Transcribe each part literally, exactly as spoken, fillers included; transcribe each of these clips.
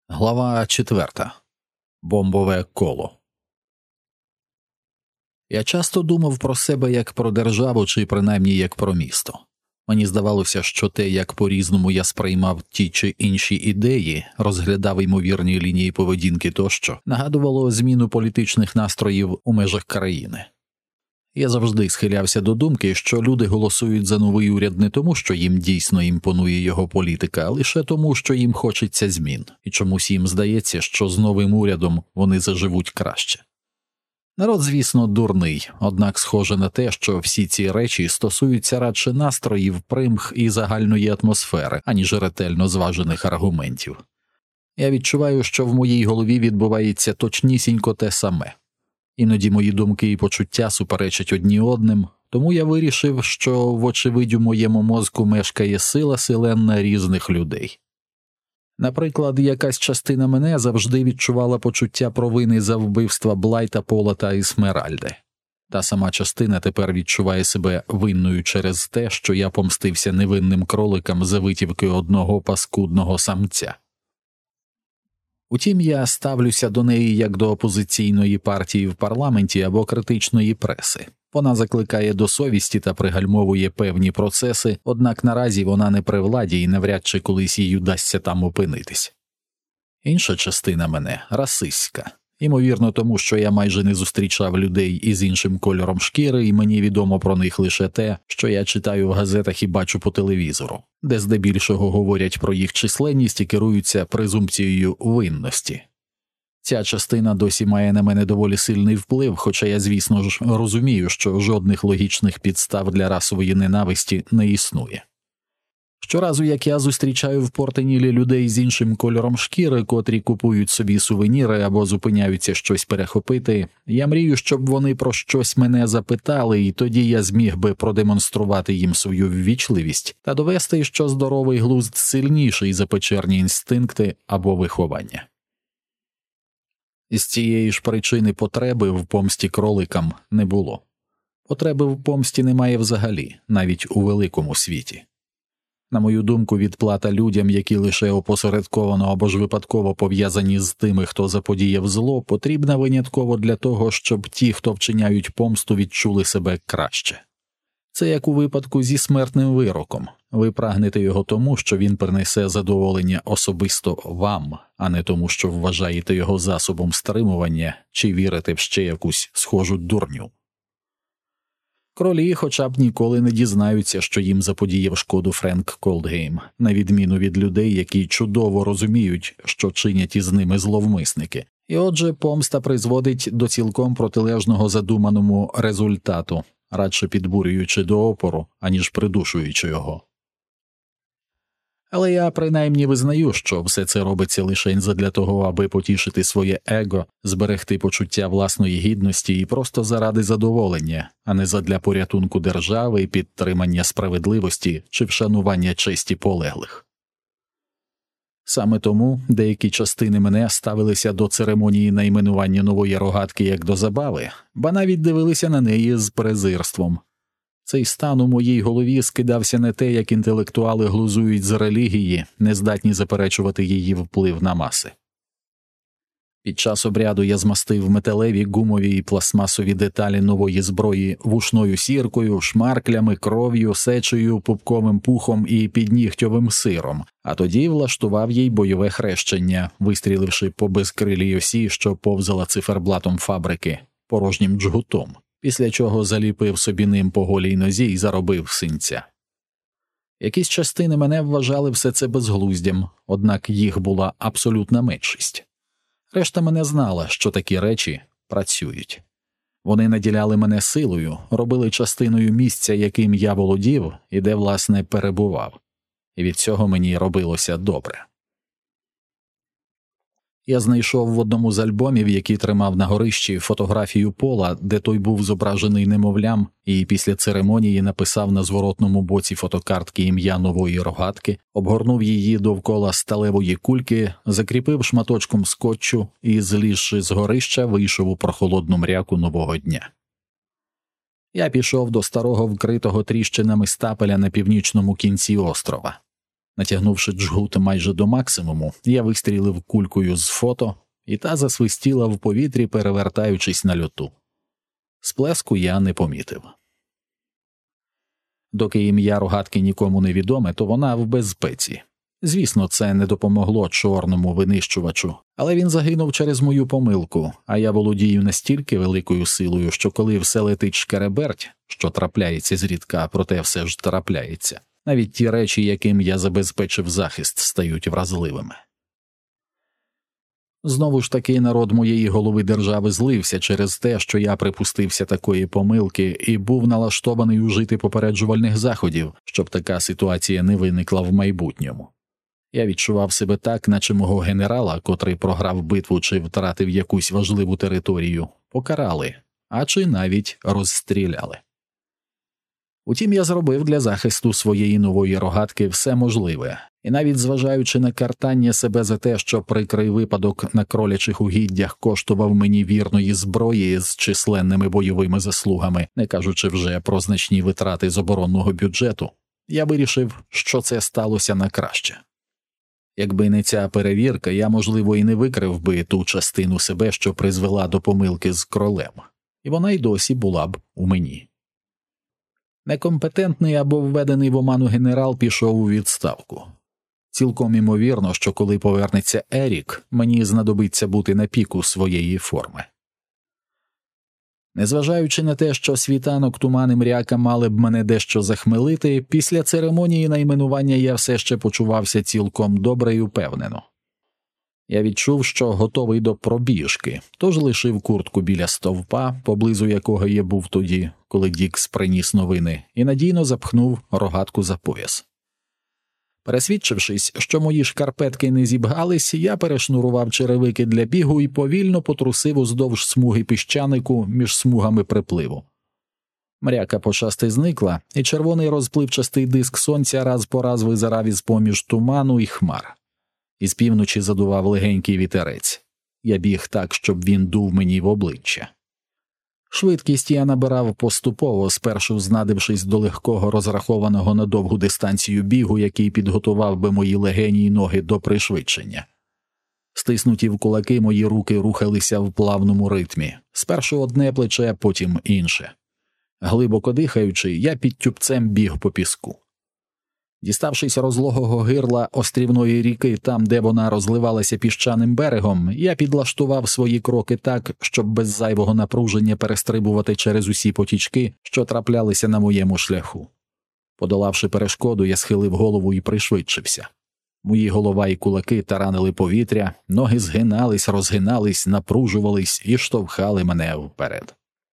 Глава четверта. Бомбове коло. Я часто думав про себе як про державу, чи принаймні як про місто. Мені здавалося, що те, як по-різному я сприймав ті чи інші ідеї, розглядав ймовірні лінії поведінки тощо, нагадувало зміну політичних настроїв у межах країни. Я завжди схилявся до думки, що люди голосують за новий уряд не тому, що їм дійсно імпонує його політика, а лише тому, що їм хочеться змін, і чомусь їм здається, що з новим урядом вони заживуть краще. Народ, звісно, дурний, однак схоже на те, що всі ці речі стосуються радше настроїв, примх і загальної атмосфери, аніж ретельно зважених аргументів. Я відчуваю, що в моїй голові відбувається точнісінько те саме. Іноді мої думки і почуття суперечать одні одним, тому я вирішив, що, вочевидь, у моєму мозку мешкає сила селенна різних людей. Наприклад, якась частина мене завжди відчувала почуття провини за вбивства Блайта, Полата і Смеральди. Та сама частина тепер відчуває себе винною через те, що я помстився невинним кроликам за витівки одного паскудного самця. Утім, я ставлюся до неї як до опозиційної партії в парламенті або критичної преси. Вона закликає до совісті та пригальмовує певні процеси, однак наразі вона не при владі і навряд чи колись їй удасться там опинитись. Інша частина мене – расистська. Ймовірно тому, що я майже не зустрічав людей із іншим кольором шкіри, і мені відомо про них лише те, що я читаю в газетах і бачу по телевізору, де здебільшого говорять про їх численність і керуються презумпцією винності. Ця частина досі має на мене доволі сильний вплив, хоча я, звісно ж, розумію, що жодних логічних підстав для расової ненависті не існує. Щоразу, як я зустрічаю в Портенілі людей з іншим кольором шкіри, котрі купують собі сувеніри або зупиняються щось перехопити, я мрію, щоб вони про щось мене запитали, і тоді я зміг би продемонструвати їм свою ввічливість та довести, що здоровий глузд сильніший за печерні інстинкти або виховання. Із цієї ж причини потреби в помсті кроликам не було. Потреби в помсті немає взагалі, навіть у великому світі. На мою думку, відплата людям, які лише опосередковано або ж випадково пов'язані з тими, хто заподіяв зло, потрібна винятково для того, щоб ті, хто вчиняють помсту, відчули себе краще. Це як у випадку зі смертним вироком. Ви прагнете його тому, що він принесе задоволення особисто вам, а не тому, що вважаєте його засобом стримування чи вірите в ще якусь схожу дурню. Кролі хоча б ніколи не дізнаються, що їм заподіяв шкоду Френк Колдгейм, на відміну від людей, які чудово розуміють, що чинять із ними зловмисники. І отже, помста призводить до цілком протилежного задуманому результату, радше підбурюючи до опору, аніж придушуючи його. Але я принаймні визнаю, що все це робиться лише задля того, аби потішити своє его, зберегти почуття власної гідності і просто заради задоволення, а не задля порятунку держави, підтримання справедливості чи вшанування честі полеглих. Саме тому деякі частини мене ставилися до церемонії найменування нової рогатки як до забави, ба навіть дивилися на неї з презирством. Цей стан у моїй голові скидався на те, як інтелектуали глузують з релігії, не здатні заперечувати її вплив на маси. Під час обряду я змастив металеві, гумові і пластмасові деталі нової зброї вушною сіркою, шмарклями, кров'ю, сечею, пупковим пухом і піднігтьовим сиром, а тоді влаштував їй бойове хрещення, вистріливши по безкрилій осі, що повзала циферблатом фабрики, порожнім джгутом, після чого заліпив собі ним по голій нозі і заробив синця. Якісь частини мене вважали все це безглуздям, однак їх була абсолютна меншість. Решта мене знала, що такі речі працюють. Вони наділяли мене силою, робили частиною місця, яким я володів і де, власне, перебував. І від цього мені робилося добре. Я знайшов в одному з альбомів, які тримав на горищі, фотографію Пола, де той був зображений немовлям, і після церемонії написав на зворотному боці фотокартки ім'я нової рогатки, обгорнув її довкола сталевої кульки, закріпив шматочком скотчу і, злізши з горища, вийшов у прохолодну мряку нового дня. Я пішов до старого вкритого тріщинами стапеля на північному кінці острова. Натягнувши джгут майже до максимуму, я вистрілив кулькою з фото, і та засвистіла в повітрі, перевертаючись на льоту. Сплеску я не помітив. Доки ім'я рогатки нікому не відоме, то вона в безпеці. Звісно, це не допомогло чорному винищувачу, але він загинув через мою помилку, а я володію настільки великою силою, що коли все летить шкереберть, що трапляється зрідка, проте все ж трапляється, навіть ті речі, яким я забезпечив захист, стають вразливими. Знову ж таки, народ моєї голови держави злився через те, що я припустився такої помилки і був налаштований ужити попереджувальних заходів, щоб така ситуація не виникла в майбутньому. Я відчував себе так, наче мого генерала, котрий програв битву чи втратив якусь важливу територію, покарали, а чи навіть розстріляли. Утім, я зробив для захисту своєї нової рогатки все можливе, і навіть зважаючи на картання себе за те, що прикрий випадок на кролячих угіддях коштував мені вірної зброї з численними бойовими заслугами, не кажучи вже про значні витрати з оборонного бюджету, я вирішив, що це сталося на краще. Якби не ця перевірка, я, можливо, і не викрив би ту частину себе, що призвела до помилки з кролем, і вона й досі була б у мені. Некомпетентний або введений в оману генерал пішов у відставку. Цілком імовірно, що коли повернеться Ерік, мені знадобиться бути на піку своєї форми. Незважаючи на те, що світанок, туман і мряка мали б мене дещо захмелити, після церемонії найменування я все ще почувався цілком добре і впевнено. Я відчув, що готовий до пробіжки, тож лишив куртку біля стовпа, поблизу якого я був тоді, коли Дікс приніс новини, і надійно запхнув рогатку за пояс. Пересвідчившись, що мої шкарпетки не зібгались, я перешнурував черевики для бігу і повільно потрусив уздовж смуги піщанику між смугами припливу. Мряка почасти зникла, і червоний розпливчастий диск сонця раз по раз визирав із-поміж туману і хмар. Із півночі задував легенький вітерець. Я біг так, щоб він дув мені в обличчя. Швидкість я набирав поступово, спершу знадившись до легкого розрахованого на довгу дистанцію бігу, який підготував би мої легені й ноги до пришвидшення. Стиснуті в кулаки мої руки рухалися в плавному ритмі, спершу одне плече, потім інше. Глибоко дихаючи, я під тюбцем біг по піску. Діставшись розлогого гирла острівної ріки там, де вона розливалася піщаним берегом, я підлаштував свої кроки так, щоб без зайвого напруження перестрибувати через усі потічки, що траплялися на моєму шляху. Подолавши перешкоду, я схилив голову і пришвидшився. Мої голова і кулаки таранили повітря, ноги згинались, розгинались, напружувались і штовхали мене вперед.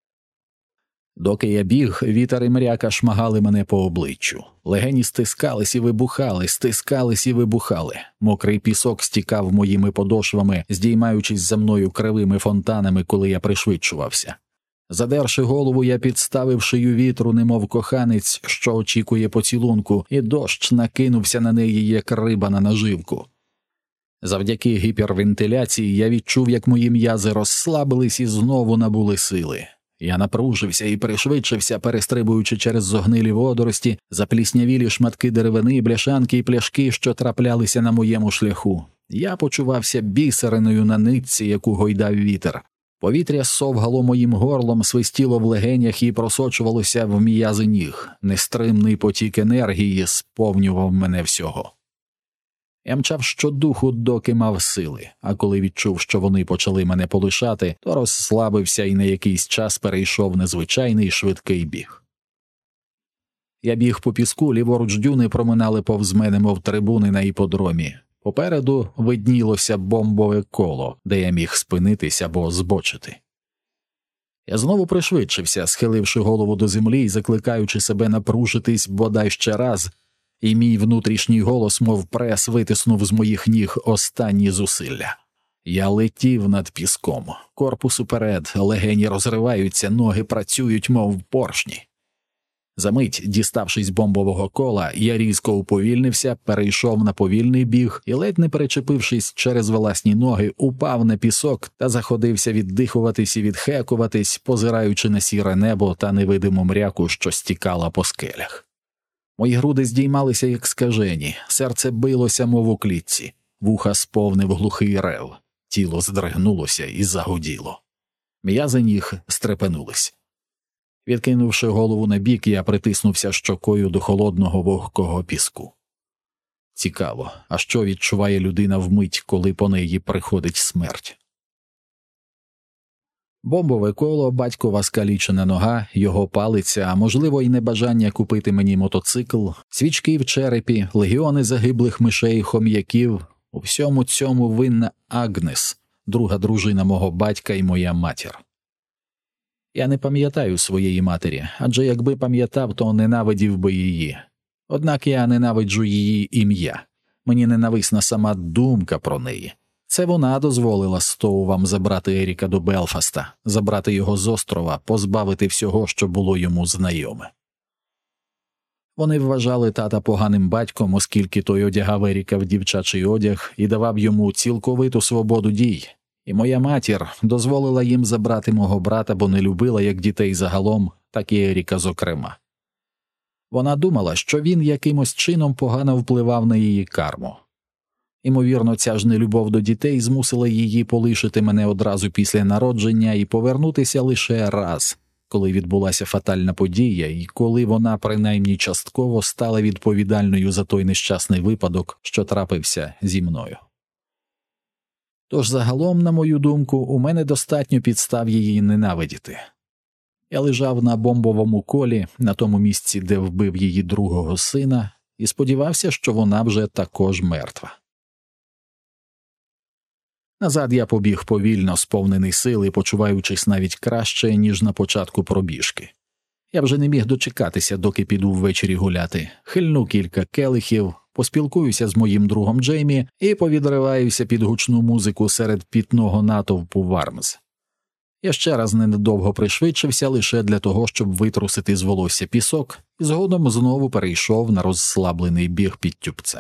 Доки я біг, вітер і мряка шмагали мене по обличчю. Легені стискались і вибухали, стискались і вибухали. Мокрий пісок стікав моїми подошвами, здіймаючись за мною кривими фонтанами, коли я пришвидшувався. Задерши голову, я підставив шию вітру, немов коханець, що очікує поцілунку, і дощ накинувся на неї, як риба на наживку. Завдяки гіпервентиляції я відчув, як мої м'язи розслабились і знову набули сили. Я напружився і пришвидшився, перестрибуючи через зогнилі водорості, запліснявілі шматки деревини, бляшанки і пляшки, що траплялися на моєму шляху. Я почувався бісериною на нитці, яку гойдав вітер. Повітря совгало моїм горлом, свистіло в легенях і просочувалося в м'язи ніг. Нестримний потік енергії сповнював мене всього. Я мчав щодуху, доки мав сили, а коли відчув, що вони почали мене полишати, то розслабився і на якийсь час перейшов на звичайний швидкий біг. Я біг по піску, ліворуч дюни проминали повз мене, мов трибуни на іподромі. Попереду виднілося бомбове коло, де я міг спинитись або збочити. Я знову пришвидшився, схиливши голову до землі і закликаючи себе напружитись бодай ще раз, і мій внутрішній голос, мов прес, витиснув з моїх ніг останні зусилля. Я летів над піском, корпус уперед, легені розриваються, ноги працюють, мов поршні. Замить, діставшись бомбового кола, я різко уповільнився, перейшов на повільний біг і, ледь не перечепившись через власні ноги, упав на пісок та заходився віддихуватись і відхекуватись, позираючи на сіре небо та невидиму мряку, що стікала по скелях. Мої груди здіймалися, як скажені, серце билося, мов у клітці, вуха сповнив глухий рев, тіло здригнулося і загуділо. М'язи ніг стрепенулись. Відкинувши голову на бік, я притиснувся щокою до холодного вогкого піску. Цікаво, а що відчуває людина вмить, коли по неї приходить смерть? Бомбове коло, батькова скалічена нога, його палиця, а можливо й небажання купити мені мотоцикл, свічки в черепі, легіони загиблих мишей, хом'яків – у всьому цьому винна Агнес, друга дружина мого батька і моя матір. Я не пам'ятаю своєї матері, адже якби пам'ятав, то ненавидів би її. Однак я ненавиджу її ім'я. Мені ненависна сама думка про неї. Це вона дозволила Стоувам забрати Еріка до Белфаста, забрати його з острова, позбавити всього, що було йому знайоме. Вони вважали тата поганим батьком, оскільки той одягав Еріка в дівчачий одяг і давав йому цілковиту свободу дій. І моя матір дозволила їм забрати мого брата, бо не любила як дітей загалом, так і Еріка зокрема. Вона думала, що він якимось чином погано впливав на її карму. Імовірно, ця ж нелюбов до дітей змусила її полишити мене одразу після народження і повернутися лише раз, коли відбулася фатальна подія і коли вона принаймні частково стала відповідальною за той нещасний випадок, що трапився зі мною. Тож загалом, на мою думку, у мене достатньо підстав її ненавидіти. Я лежав на бомбовому колі, на тому місці, де вбив її другого сина, і сподівався, що вона вже також мертва. Назад я побіг повільно, сповнений сили, почуваючись навіть краще, ніж на початку пробіжки. Я вже не міг дочекатися, доки піду ввечері гуляти, хильну кілька келихів, поспілкуюся з моїм другом Джеймі і повідриваюся під гучну музику серед пітного натовпу Вармз. Я ще раз ненадовго пришвидшився лише для того, щоб витрусити з волосся пісок, і згодом знову перейшов на розслаблений біг під тюбцем.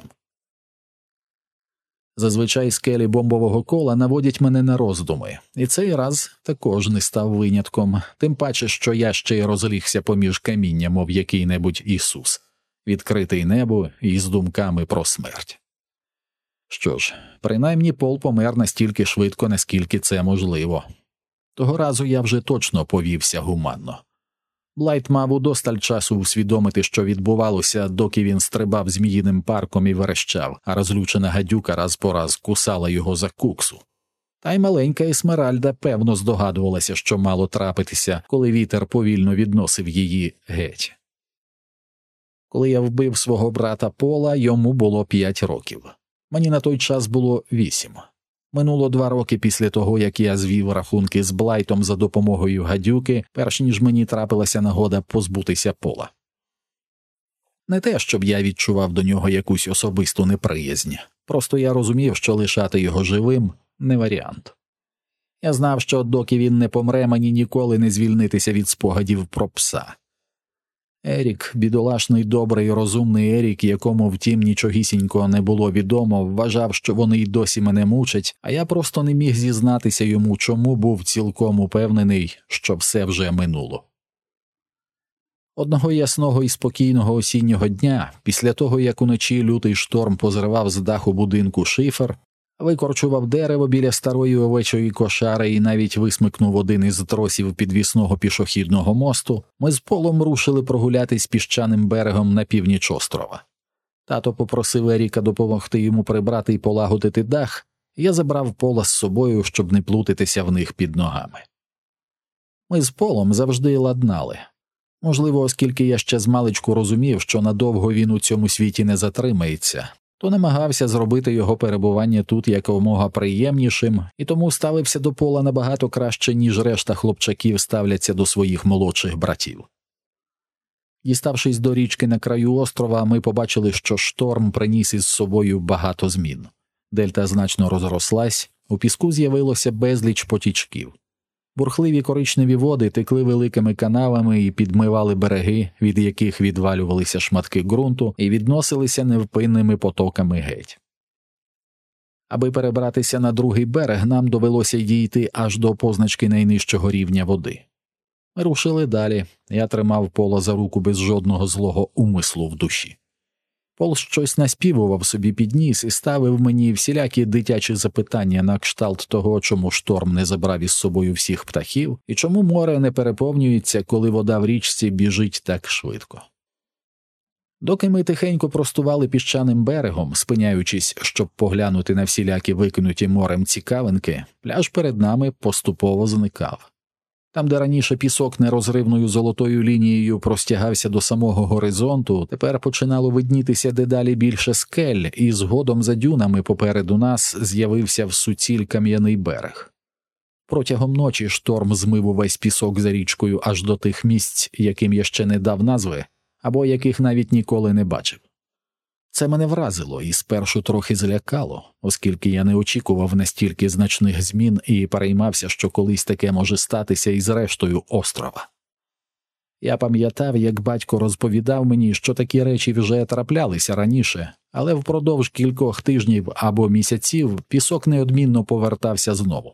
Зазвичай скелі бомбового кола наводять мене на роздуми, і цей раз також не став винятком, тим паче, що я ще й розлігся поміж каміння, мов який-небудь Ісус, відкритий небо і з думками про смерть. Що ж, принаймні Пол помер настільки швидко, наскільки це можливо. Того разу я вже точно повівся гуманно. Блайт мав удосталь часу усвідомити, що відбувалося, доки він стрибав зміїним парком і верещав, а розлючена гадюка раз по раз кусала його за куксу. Та й маленька Есмеральда певно здогадувалася, що мало трапитися, коли вітер повільно відносив її геть. Коли я вбив свого брата Пола, йому було п'ять років. Мені на той час було вісім. Минуло два роки після того, як я звів рахунки з Блайтом за допомогою гадюки, перш ніж мені трапилася нагода позбутися Пола. Не те, щоб я відчував до нього якусь особисту неприязнь, просто я розумів, що лишати його живим – не варіант. Я знав, що доки він не помре, мені ніколи не звільнитися від спогадів про пса. Ерік, бідолашний, добрий, розумний Ерік, якому, втім, нічогісінько не було відомо, вважав, що вони й досі мене мучать, а я просто не міг зізнатися йому, чому був цілком упевнений, що все вже минуло. Одного ясного і спокійного осіннього дня, після того, як уночі лютий шторм позривав з даху будинку шифер, викорчував дерево біля старої овечої кошари і навіть висмикнув один із тросів підвісного пішохідного мосту, ми з Полом рушили прогулятись піщаним берегом на північ острова. Тато попросив Еріка допомогти йому прибрати і полагодити дах, і я забрав Пола з собою, щоб не плутатися в них під ногами. Ми з Полом завжди ладнали. Можливо, оскільки я ще змалечку розумів, що надовго він у цьому світі не затримається, то намагався зробити його перебування тут якомога приємнішим, і тому ставився до Пола набагато краще, ніж решта хлопчаків ставляться до своїх молодших братів. Діставшись до річки на краю острова, ми побачили, що шторм приніс із собою багато змін. Дельта значно розрослась, у піску з'явилося безліч потічків. Бурхливі коричневі води текли великими канавами і підмивали береги, від яких відвалювалися шматки ґрунту і відносилися невпинними потоками геть. Аби перебратися на другий берег, нам довелося дійти аж до позначки найнижчого рівня води. Ми рушили далі. Я тримав Пола за руку без жодного злого умислу в душі. Пол щось наспівував собі під ніс і ставив мені всілякі дитячі запитання на кшталт того, чому шторм не забрав із собою всіх птахів і чому море не переповнюється, коли вода в річці біжить так швидко. Доки ми тихенько простували піщаним берегом, спиняючись, щоб поглянути на всілякі викинуті морем цікавинки, пляж перед нами поступово зникав. Там, де раніше пісок нерозривною золотою лінією простягався до самого горизонту, тепер починало виднітися дедалі більше скель, і згодом за дюнами попереду нас з'явився в суціль кам'яний берег. Протягом ночі шторм змив увесь пісок за річкою аж до тих місць, яким я ще не дав назви, або яких навіть ніколи не бачив. Це мене вразило і спершу трохи злякало, оскільки я не очікував настільки значних змін і переймався, що колись таке може статися і з рештою острова. Я пам'ятав, як батько розповідав мені, що такі речі вже траплялися раніше, але впродовж кількох тижнів або місяців пісок неодмінно повертався знову.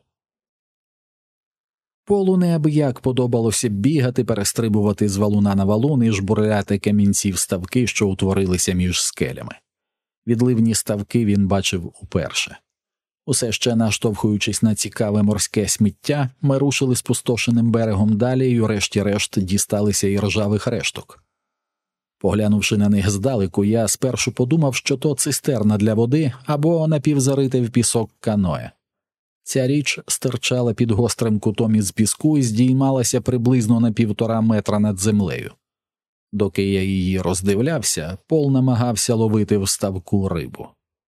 Полу неабияк подобалося бігати, перестрибувати з валуна на валун і жбурляти камінці в ставки, що утворилися між скелями. Відливні ставки він бачив уперше. Усе ще наштовхуючись на цікаве морське сміття, ми рушили спустошеним берегом далі і врешті-решт дісталися і ржавих решток. Поглянувши на них здалеку, я спершу подумав, що то цистерна для води або напівзарите в пісок каное. Ця річ стирчала під гострим кутом із піску і здіймалася приблизно на півтора метра над землею. Доки я її роздивлявся, Пол намагався ловити в ставку рибу.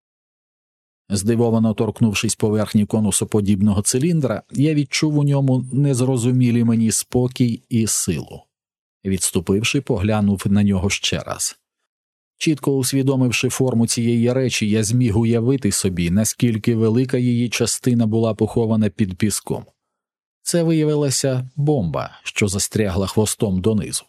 Здивовано торкнувшись поверхні конусоподібного циліндра, я відчув у ньому незрозумілі мені спокій і силу. Відступивши, поглянув на нього ще раз. Чітко усвідомивши форму цієї речі, я зміг уявити собі, наскільки велика її частина була похована під піском. Це виявилася бомба, що застрягла хвостом донизу.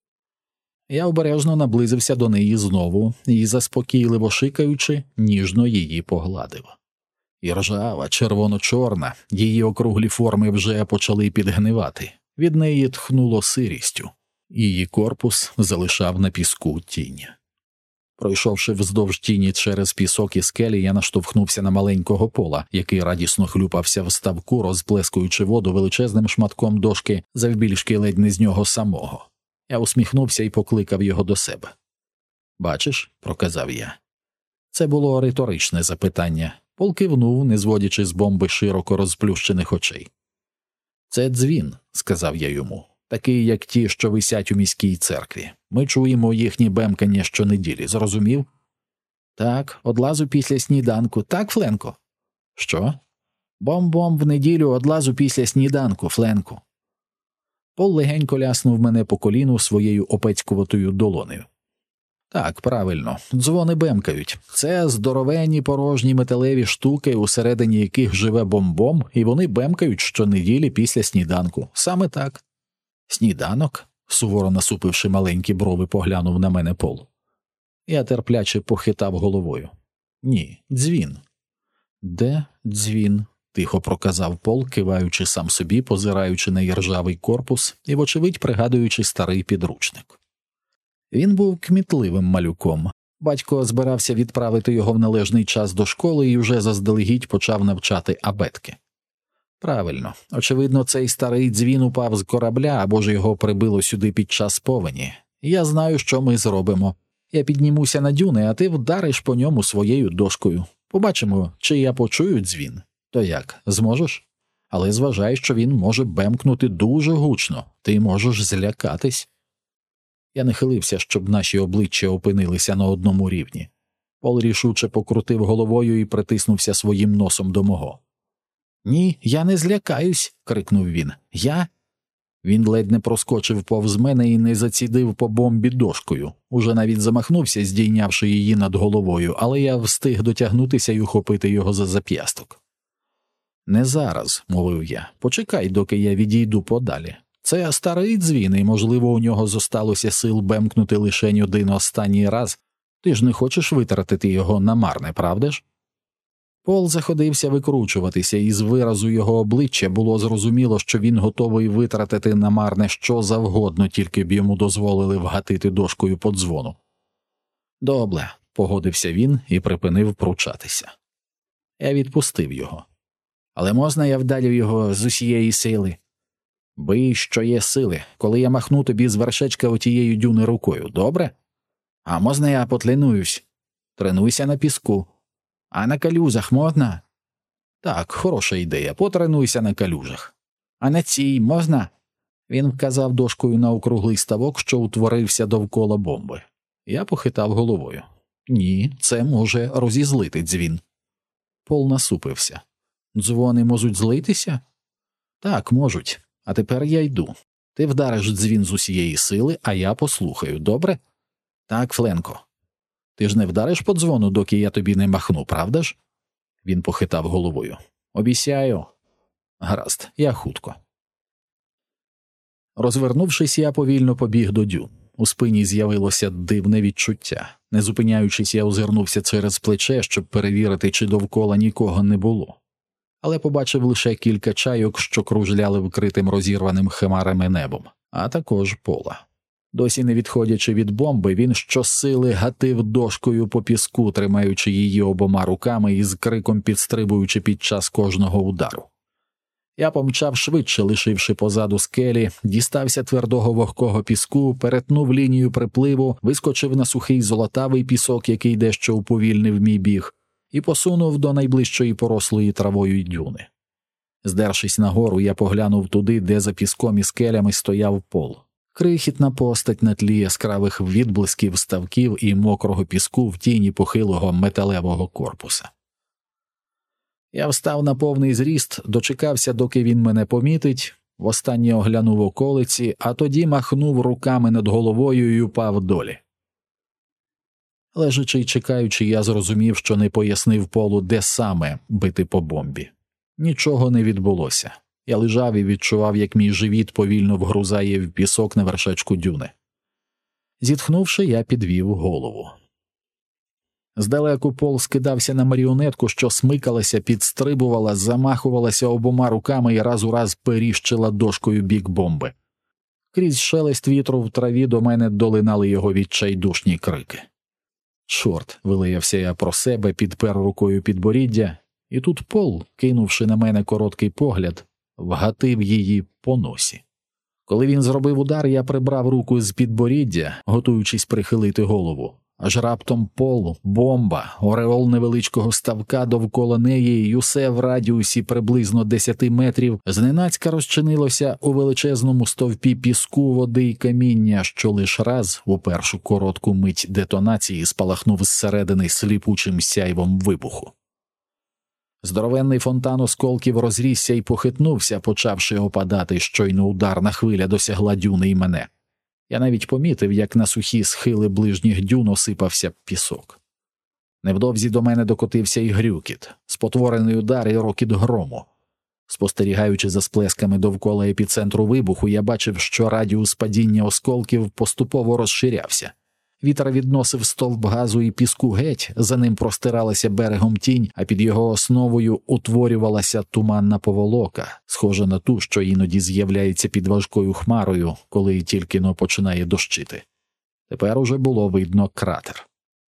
Я обережно наблизився до неї знову і, заспокійливо шикаючи, ніжно її погладив. І ржава, червоно-чорна, її округлі форми вже почали підгнивати, від неї тхнуло сирістю, її корпус залишав на піску тінь. Пройшовши вздовж тіні через пісок і скелі, я наштовхнувся на маленького Пола, який радісно хлюпався в ставку, розплескуючи воду величезним шматком дошки завбільшки ледь не з нього самого. Я усміхнувся і покликав його до себе. «Бачиш?» – проказав я. Це було риторичне запитання. Пол кивнув, не зводячи з бомби широко розплющених очей. «Це дзвін», – сказав я йому. Такий, як ті, що висять у міській церкві. Ми чуємо їхні бемкання щонеділі, зрозумів? Так, одлазу після сніданку. Так, Фленко? Що? Бом-бом в неділю одлазу після сніданку, Фленко. Пол легенько ляснув мене по коліну своєю опецькуватою долонею. Так, правильно, дзвони бемкають. Це здоровенні порожні металеві штуки, усередині яких живе бомбом, і вони бемкають щонеділі після сніданку. Саме так. «Сніданок?» – суворо насупивши маленькі брови, поглянув на мене Пол. Я терпляче похитав головою. «Ні, дзвін». «Де дзвін?» – тихо проказав Пол, киваючи сам собі, позираючи на іржавий корпус і, вочевидь, пригадуючи старий підручник. Він був кмітливим малюком. Батько збирався відправити його в належний час до школи і вже заздалегідь почав навчати абетки. Правильно. Очевидно, цей старий дзвін упав з корабля, або ж його прибило сюди під час повені. Я знаю, що ми зробимо. Я піднімуся на дюни, а ти вдариш по ньому своєю дошкою. Побачимо, чи я почую дзвін. То як, зможеш? Але зважай, що він може бемкнути дуже гучно. Ти можеш злякатись. Я нахилився, щоб наші обличчя опинилися на одному рівні. Пол рішуче покрутив головою і притиснувся своїм носом до мого. «Ні, я не злякаюсь!» – крикнув він. «Я…» Він ледь не проскочив повз мене і не зацідив по бомбі дошкою. Уже навіть замахнувся, здійнявши її над головою, але я встиг дотягнутися і ухопити його за зап'ясток. «Не зараз», – мовив я. «Почекай, доки я відійду подалі. Це старий дзвін, і, можливо, у нього зосталося сил бемкнути лишень один останній раз. Ти ж не хочеш витратити його намарне, правда ж?» Пол заходився викручуватися, і з виразу його обличчя було зрозуміло, що він готовий витратити на марне що завгодно, тільки б йому дозволили вгатити дошкою по дзвону. «Добре», – погодився він і припинив пручатися. Я відпустив його. «Але можна я вдалю його з усієї сили?» «Бий, що є сили, коли я махну тобі з вершечка отією дюни рукою, добре? А можна я потренуюсь? Тренуйся на піску. А на калюжах можна?» «Так, хороша ідея, потренуйся на калюжах. А на цій можна?» Він вказав дошкою на округлий ставок, що утворився довкола бомби. Я похитав головою. «Ні, це може розізлити дзвін». Пол насупився. «Дзвони можуть злитися?» «Так, можуть. А тепер я йду. Ти вдариш дзвін з усієї сили, а я послухаю, добре?» «Так, Фленко. Ти ж не вдариш по дзвону, доки я тобі не махну, правда ж?» Він похитав головою. «Обіцяю». «Гаразд, я хутко». Розвернувшись, я повільно побіг до дюн. У спині з'явилося дивне відчуття. Не зупиняючись, я озирнувся через плече, щоб перевірити, чи довкола нікого не було. Але побачив лише кілька чайок, що кружляли вкритим розірваним хмарами небом, а також Пола. Досі не відходячи від бомби, він щосили гатив дошкою по піску, тримаючи її обома руками і з криком підстрибуючи під час кожного удару. Я помчав швидше, лишивши позаду скелі, дістався твердого вогкого піску, перетнув лінію припливу, вискочив на сухий золотавий пісок, який дещо уповільнив мій біг, і посунув до найближчої порослої травою дюни. Здершись нагору, я поглянув туди, де за піском і скелями стояв Пол. Крихітна постать на тлі яскравих відблисків ставків і мокрого піску в тіні похилого металевого корпуса. Я встав на повний зріст, дочекався, доки він мене помітить, востаннє оглянув околиці, а тоді махнув руками над головою і упав долі. Лежачи й чекаючи, я зрозумів, що не пояснив Полу, де саме бити по бомбі. Нічого не відбулося. Я лежав і відчував, як мій живіт повільно вгрузає в пісок на вершечку дюни. Зітхнувши, я підвів голову. Здалеку Пол скидався на маріонетку, що смикалася, підстрибувала, замахувалася обома руками і раз у раз періщила дошкою бік бомби. Крізь шелест вітру в траві до мене долинали його відчайдушні крики. «Чорт!» – вилаявся я про себе, підпер рукою підборіддя, і тут Пол, кинувши на мене короткий погляд, вгатив її по носі. Коли він зробив удар, я прибрав руку з підборіддя, готуючись прихилити голову. Аж раптом Пол, бомба, ореол невеличкого ставка довкола неї й усе в радіусі приблизно десяти метрів зненацька розчинилося у величезному стовпі піску, води й каміння, що лиш раз, у першу коротку мить детонації, спалахнув зсередини сліпучим сяйвом вибуху. Здоровенний фонтан осколків розрісся і похитнувся, почавши опадати, щойно ударна хвиля досягла дюни й мене. Я навіть помітив, як на сухі схили ближніх дюн осипався пісок. Невдовзі до мене докотився і грюкіт, спотворений удар і рокіт грому. Спостерігаючи за сплесками довкола епіцентру вибуху, я бачив, що радіус падіння осколків поступово розширявся. Вітер відносив стовп газу і піску геть, за ним простиралася берегом тінь, а під його основою утворювалася туманна поволока, схожа на ту, що іноді з'являється під важкою хмарою, коли тільки-но починає дощити. Тепер уже було видно кратер.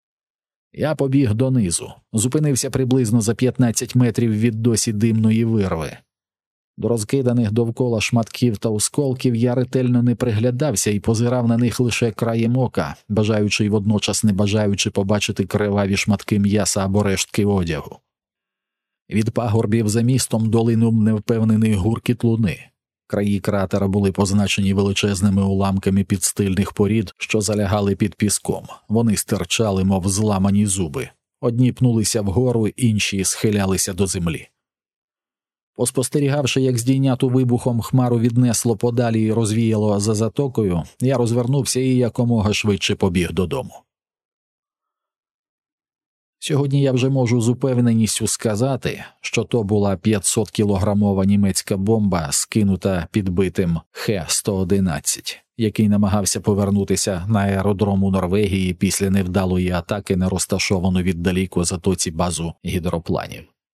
Я побіг донизу, зупинився приблизно за п'ятнадцять метрів від досі димної вирви. До розкиданих довкола шматків та осколків я ретельно не приглядався і позирав на них лише краєм ока, бажаючи й водночас не бажаючи побачити криваві шматки м'яса або рештки одягу. Від пагорбів за містом долинув невпевнений гуркіт луни. Краї кратера були позначені величезними уламками підстильних порід, що залягали під піском. Вони стирчали, мов зламані зуби. Одні пнулися вгору, інші схилялися до землі. Поспостерігавши, як здійняту вибухом хмару віднесло подалі і розвіяло за затокою, я розвернувся і якомога швидше побіг додому. Сьогодні я вже можу з упевненістю сказати, що то була п'ятсоткілограмова німецька бомба, скинута підбитим Хе сто одинадцять, який намагався повернутися на аеродром у Норвегії після невдалої атаки на розташовану віддалік у затоці базу гідропланів.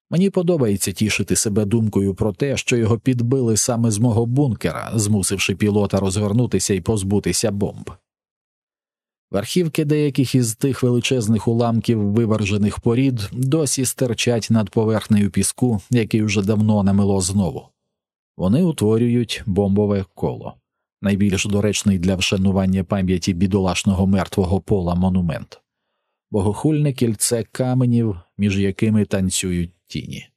Мені подобається тішити себе думкою про те, що його підбили саме з мого бункера, змусивши пілота розвернутися і позбутися бомб. Верхівки деяких із тих величезних уламків вивержених порід досі стирчать над поверхнею піску, який вже давно намило знову. Вони утворюють бомбове коло, найбільш доречний для вшанування пам'яті бідолашного мертвого пола монумент. Богохульне кільце каменів, між якими танцюють тіні.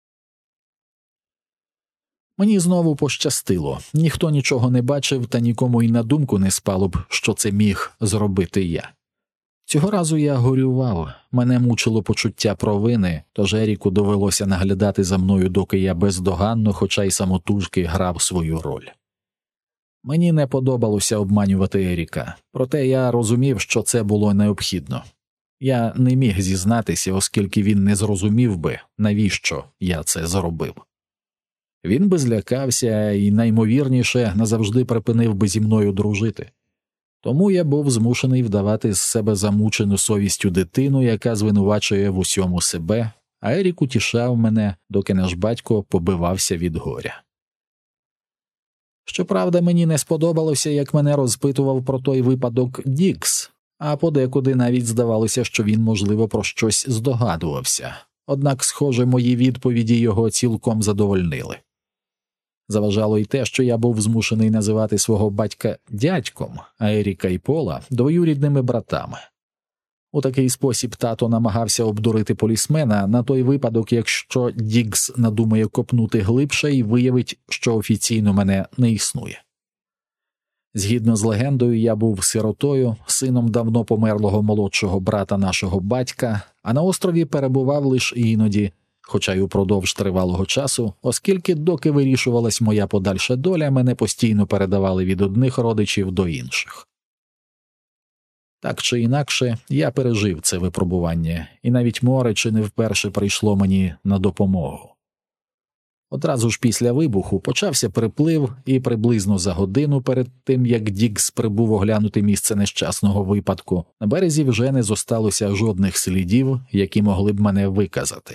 Мені знову пощастило, ніхто нічого не бачив та нікому й на думку не спало б, що це міг зробити я. Цього разу я горював, мене мучило почуття провини, тож Еріку довелося наглядати за мною, доки я бездоганно, хоча й самотужки, грав свою роль. Мені не подобалося обманювати Еріка, проте я розумів, що це було необхідно. Я не міг зізнатися, оскільки він не зрозумів би, навіщо я це зробив. Він би злякався і, наймовірніше, назавжди припинив би зі мною дружити. Тому я був змушений вдавати з себе замучену совістю дитину, яка звинувачує в усьому себе, а Ерік утішав мене, доки наш батько побивався від горя. Щоправда, мені не сподобалося, як мене розпитував про той випадок Дікс, а подекуди навіть здавалося, що він, можливо, про щось здогадувався. Однак, схоже, мої відповіді його цілком задовольнили. Заважало й те, що я був змушений називати свого батька дядьком, а Еріка і Пола – двоюрідними братами. У такий спосіб тато намагався обдурити полісмена на той випадок, якщо Дікс надумає копнути глибше і виявить, що офіційно мене не існує. Згідно з легендою, я був сиротою, сином давно померлого молодшого брата нашого батька, а на острові перебував лише іноді, хоча й упродовж тривалого часу, оскільки доки вирішувалась моя подальша доля, мене постійно передавали від одних родичів до інших. Так чи інакше, я пережив це випробування, і навіть море чи не вперше прийшло мені на допомогу. Одразу ж після вибуху почався приплив, і приблизно за годину перед тим, як Дікс прибув оглянути місце нещасного випадку, на березі вже не зосталося жодних слідів, які могли б мене виказати.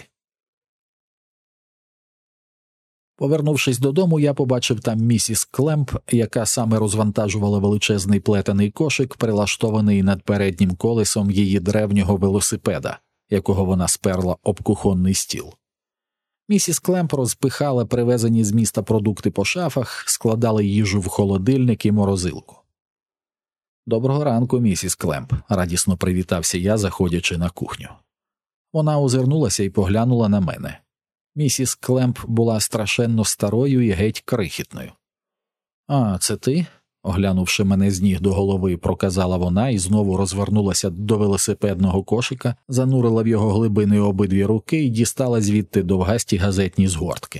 Повернувшись додому, я побачив там місіс Клемп, яка саме розвантажувала величезний плетений кошик, прилаштований над переднім колесом її древнього велосипеда, якого вона сперла об кухонний стіл. Місіс Клемп розпихала привезені з міста продукти по шафах, складала їжу в холодильник і морозилку. «Доброго ранку, місіс Клемп», – радісно привітався я, заходячи на кухню. Вона озирнулася і поглянула на мене. Місіс Клемп була страшенно старою і геть крихітною. «А, це ти?» – оглянувши мене з ніг до голови, проказала вона і знову розвернулася до велосипедного кошика, занурила в його глибини обидві руки і дістала звідти довгасті газетні згортки.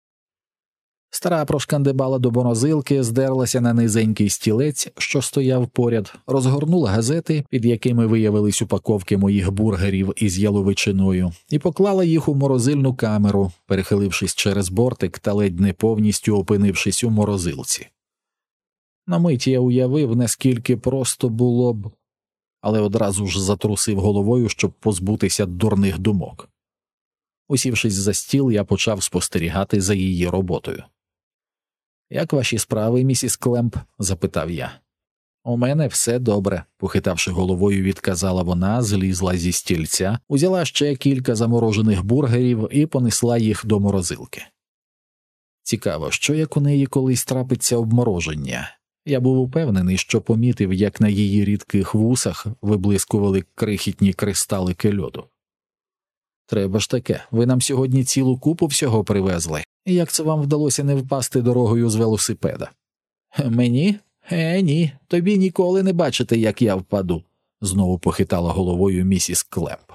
Стара прошкандибала до морозилки, здерлася на низенький стілець, що стояв поряд, розгорнула газети, під якими виявились упаковки моїх бургерів із яловичиною, і поклала їх у морозильну камеру, перехилившись через бортик та ледь не повністю опинившись у морозилці. На мить я уявив, наскільки просто було б, але одразу ж затрусив головою, щоб позбутися дурних думок. Усівшись за стіл, я почав спостерігати за її роботою. «Як ваші справи, місіс Клемп?» – запитав я. «У мене все добре», – похитавши головою, відказала вона, злізла зі стільця, узяла ще кілька заморожених бургерів і понесла їх до морозилки. Цікаво, що як у неї колись трапиться обмороження? Я був упевнений, що помітив, як на її рідких вусах виблискували крихітні кристалики льоду. «Треба ж таке, ви нам сьогодні цілу купу всього привезли. Як це вам вдалося не впасти дорогою з велосипеда?» «Мені? Е, ні, тобі ніколи не бачити, як я впаду», – знову похитала головою місіс Клемп.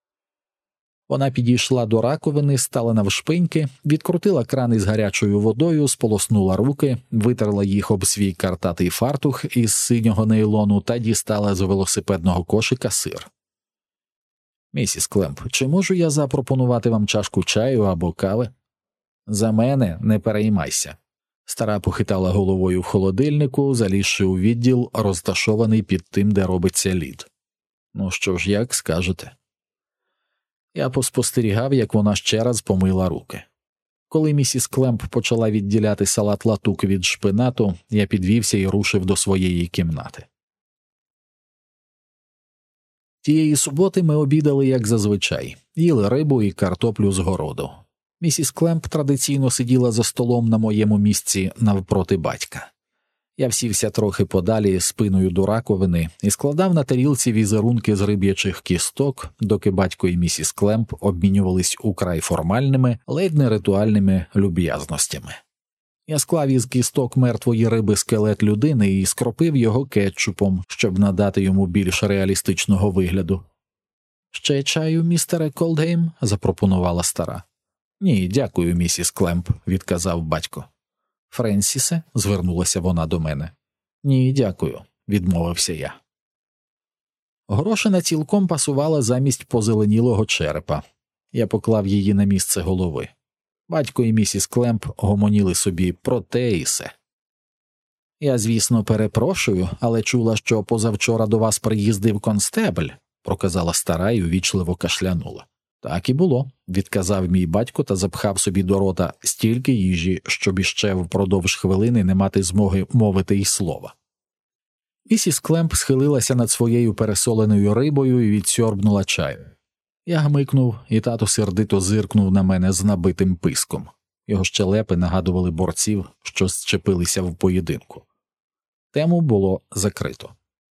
Вона підійшла до раковини, стала навшпиньки, відкрутила кран із гарячою водою, сполоснула руки, витерла їх об свій картатий фартух із синього нейлону та дістала з велосипедного кошика сир. «Місіс Клемп, чи можу я запропонувати вам чашку чаю або кави?» «За мене не переймайся». Стара похитала головою в холодильнику, залізши у відділ, розташований під тим, де робиться лід. «Ну що ж, як скажете?» Я поспостерігав, як вона ще раз помила руки. Коли місіс Клемп почала відділяти салат латук від шпинату, я підвівся і рушив до своєї кімнати. Тієї суботи ми обідали, як зазвичай, їли рибу і картоплю з городу. Місіс Клемп традиційно сиділа за столом на моєму місці навпроти батька. Я всівся трохи подалі спиною до раковини і складав на тарілці візерунки з риб'ячих кісток, доки батько і місіс Клемп обмінювались украй формальними, ледь не ритуальними люб'язностями. Я склав із кісток мертвої риби скелет людини і скропив його кетчупом, щоб надати йому більш реалістичного вигляду. «Ще чаю, містере Колдгейм?» – запропонувала стара. «Ні, дякую, місіс Клемп», – відказав батько. «Френсісе?» – звернулася вона до мене. «Ні, дякую», – відмовився я. Горошина цілком пасувала замість позеленілого черепа. Я поклав її на місце голови. Батько і місіс Клемп гомоніли собі про те і се. «Я, звісно, перепрошую, але чула, що позавчора до вас приїздив констебль», – проказала стара і увічливо кашлянула. «Так і було», – відказав мій батько та запхав собі до рота стільки їжі, щоб іще впродовж хвилини не мати змоги мовити й слова. Місіс Клемп схилилася над своєю пересоленою рибою і відсьорбнула чаю. Я гмикнув, і тато сердито зиркнув на мене з набитим писком. Його щелепи нагадували борців, що зчепилися в поєдинку. Тему було закрито.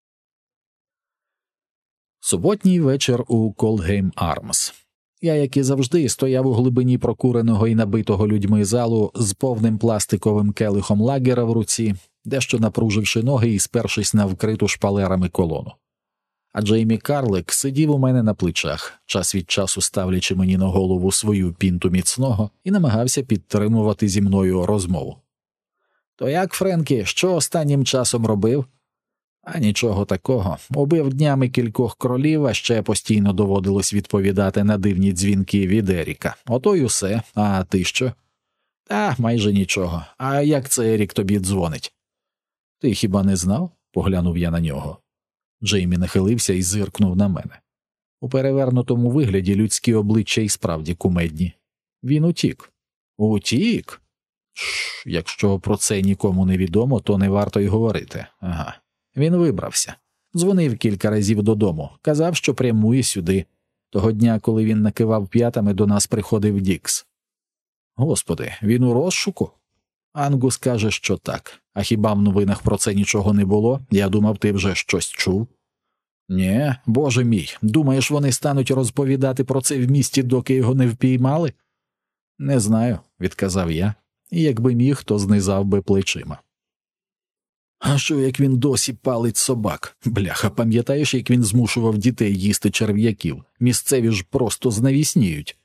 Суботній вечір у Колдгейм Армс. Я, як і завжди, стояв у глибині прокуреного і набитого людьми залу з повним пластиковим келихом лагера в руці, дещо напруживши ноги і спершись на вкриту шпалерами колону. А Джеймі Карлик сидів у мене на плечах, час від часу ставлячи мені на голову свою пінту міцного, і намагався підтримувати зі мною розмову. «То як, Френкі, що останнім часом робив?» «А нічого такого. Убив днями кількох кролів, а ще постійно доводилось відповідати на дивні дзвінки від Еріка. Ото й усе. А ти що?» «Та, майже нічого. А як це Ерік тобі дзвонить?» «Ти хіба не знав?» – поглянув я на нього. Джеймі нахилився і зиркнув на мене. У перевернутому вигляді людські обличчя й справді кумедні. Він утік. «Утік?» Шш, якщо про це нікому не відомо, то не варто й говорити. Ага. Він вибрався. Дзвонив кілька разів додому. Казав, що прямує сюди. Того дня, коли він накивав п'ятами, до нас приходив Дікс. Господи, він у розшуку? Ангус каже, що так. А хіба в новинах про це нічого не було? Я думав, ти вже щось чув. Нє, боже мій, думаєш, вони стануть розповідати про це в місті, доки його не впіймали? Не знаю, відказав я, і якби міг, то знизав би плечима. А що, як він досі палить собак? Бляха, пам'ятаєш, як він змушував дітей їсти черв'яків? Місцеві ж просто знавісніють.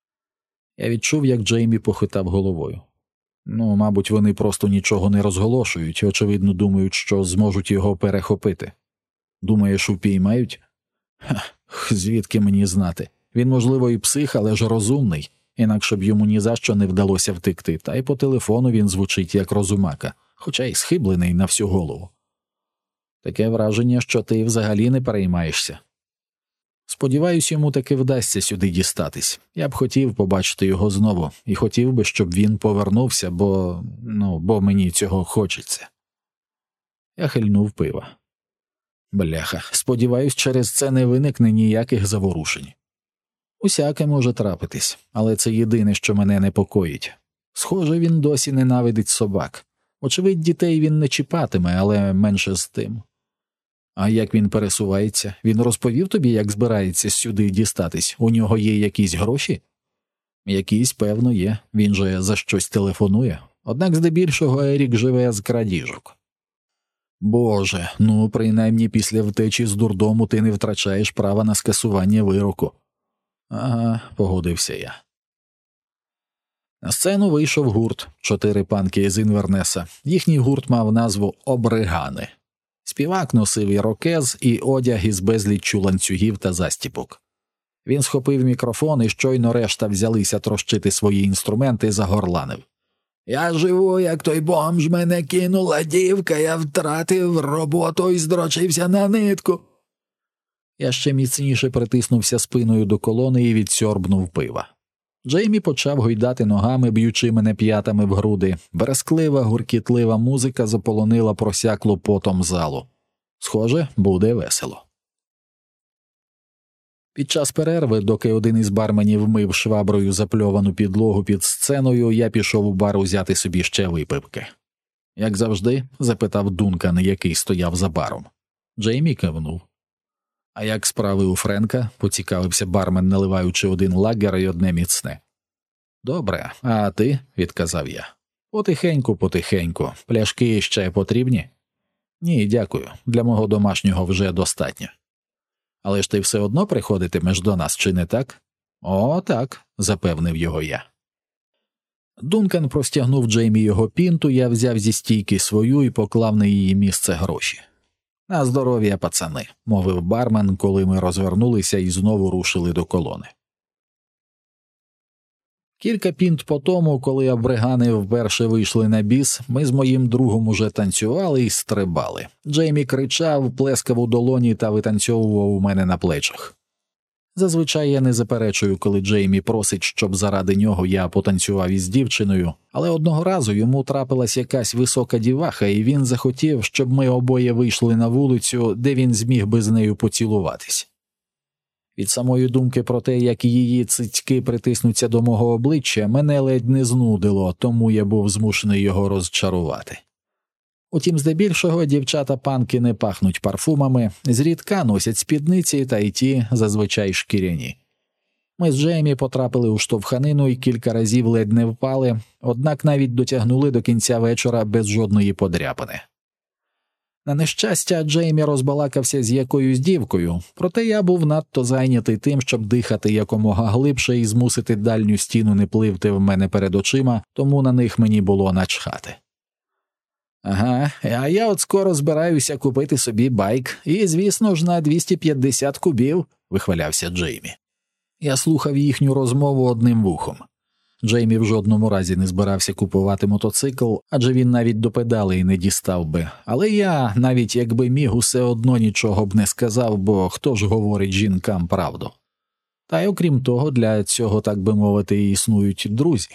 Я відчув, як Джеймі похитав головою. Ну, мабуть, вони просто нічого не розголошують, очевидно, думають, що зможуть його перехопити. Думаєш, упіймають? Ха, звідки мені знати? Він, можливо, і псих, але ж розумний, інакше б йому ні за що не вдалося втекти, та й по телефону він звучить як розумака, хоча й схиблений на всю голову. Таке враження, що ти взагалі не переймаєшся. Сподіваюсь, йому таки вдасться сюди дістатись. Я б хотів побачити його знову, і хотів би, щоб він повернувся, бо, ну, бо мені цього хочеться. Я хильнув пива. Бляха, сподіваюсь, через це не виникне ніяких заворушень. Усяке може трапитись, але це єдине, що мене непокоїть. Схоже, він досі ненавидить собак. Очевидь, дітей він не чіпатиме, але менше з тим. А як він пересувається? Він розповів тобі, як збирається сюди дістатись? У нього є якісь гроші? Якісь, певно, є. Він же за щось телефонує. Однак, здебільшого, Ерік живе з крадіжок. Боже, ну, принаймні після втечі з дурдому ти не втрачаєш права на скасування вироку. Ага, погодився я. На сцену вийшов гурт, чотири панки з Інвернеса. Їхній гурт мав назву «Обригани». Співак носив ірокез і одяг із безліччю ланцюгів та застіпок. Він схопив мікрофон і щойно решта взялися трощити свої інструменти, загорланив. «Я живу, як той бомж, мене кинула дівка, я втратив роботу і здрочився на нитку». Я ще міцніше притиснувся спиною до колони і відсьорбнув пива. Джеймі почав гойдати ногами, б'ючи мене п'ятами в груди. Бересклива, гуркітлива музика заполонила просяклу потом залу. Схоже, буде весело. Під час перерви, доки один із барменів мив шваброю запльовану підлогу під сценою, я пішов у бар узяти собі ще випивки. «Як завжди?» – запитав Дункан, який стояв за баром. Джеймі кивнув. «А як справи у Френка?» – поцікавився бармен, наливаючи один лагер і одне міцне. «Добре, а ти?» – відказав я. «Потихеньку, потихеньку. Пляшки ще потрібні?» «Ні, дякую. Для мого домашнього вже достатньо». «Але ж ти все одно приходитимеш до нас, чи не так?» «О, так», – запевнив його я. Дункан простягнув Джеймі його пінту, я взяв зі стійки свою і поклав на її місце гроші. «На здоров'я, пацани», – мовив бармен, коли ми розвернулися і знову рушили до колони. Кілька пінт по тому, коли абригани вперше вийшли на біс, ми з моїм другом уже танцювали і стрибали. Джеймі кричав, плескав у долоні та витанцьовував у мене на плечах. Зазвичай я не заперечую, коли Джеймі просить, щоб заради нього я потанцював із дівчиною, але одного разу йому трапилась якась висока діваха, і він захотів, щоб ми обоє вийшли на вулицю, де він зміг би з нею поцілуватись. Від самої думки про те, як її цицьки притиснуться до мого обличчя, мене ледь не знудило, тому я був змушений його розчарувати. Утім, здебільшого дівчата-панки не пахнуть парфумами, зрідка носять спідниці та й ті зазвичай шкіряні. Ми з Джеймі потрапили у штовханину і кілька разів ледь не впали, однак навіть дотягнули до кінця вечора без жодної подряпини. На нещастя, Джеймі розбалакався з якоюсь дівкою, проте я був надто зайнятий тим, щоб дихати якомога глибше і змусити дальню стіну не пливти в мене перед очима, тому на них мені було начхати. «Ага, а я от скоро збираюся купити собі байк, і, звісно ж, на двісті п'ятдесят кубів», – вихвалявся Джеймі. Я слухав їхню розмову одним вухом. Джеймі в жодному разі не збирався купувати мотоцикл, адже він навіть до педалей не дістав би. Але я, навіть якби міг, усе одно нічого б не сказав, бо хто ж говорить жінкам правду. Та й окрім того, для цього, так би мовити, існують друзі.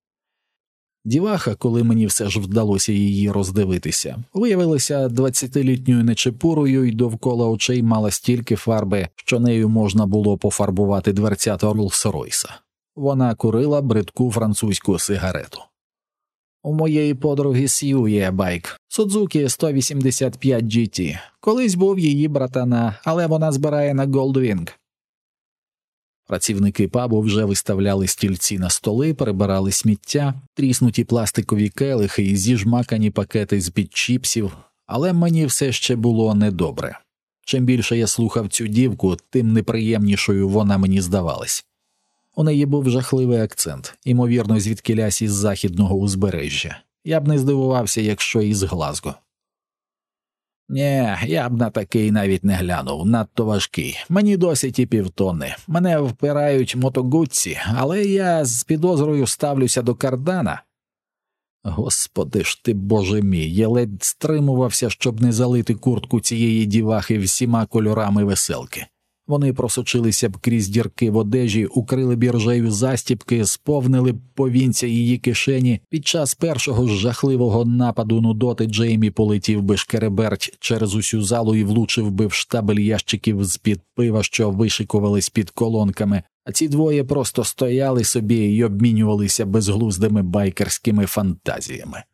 Діваха, коли мені все ж вдалося її роздивитися, виявилася двадцятилітньою нечепурою і довкола очей мала стільки фарби, що нею можна було пофарбувати дверцята Роллс-Ройса. Вона курила бридку французьку сигарету. «У моєї подруги Сью є байк. Судзукі сто вісімдесят п'ять джі ті. Колись був її братана, але вона збирає на Goldwing». Працівники пабу вже виставляли стільці на столи, прибирали сміття, тріснуті пластикові келихи і зіжмакані пакети з-під чіпсів, але мені все ще було недобре. Чим більше я слухав цю дівку, тим неприємнішою вона мені здавалась. У неї був жахливий акцент, ймовірно, звідкілясь із західного узбережжя. Я б не здивувався, якщо із Глазго. «Нє, я б на такий навіть не глянув, надто важкий. Мені досить і півтонни. Мене впирають мотогуцці, але я з підозрою ставлюся до кардана». Господи ж ти, боже мій, я ледь стримувався, щоб не залити куртку цієї дівахи всіма кольорами веселки. Вони просочилися б крізь дірки в одежі, укрили б іржею застібки, сповнили б повінця її кишені. Під час першого ж жахливого нападу нудоти Джеймі полетів би шкереберть через усю залу і влучив би в штабель ящиків з-під пива, що вишикувались під колонками, а ці двоє просто стояли собі і обмінювалися безглуздими байкерськими фантазіями.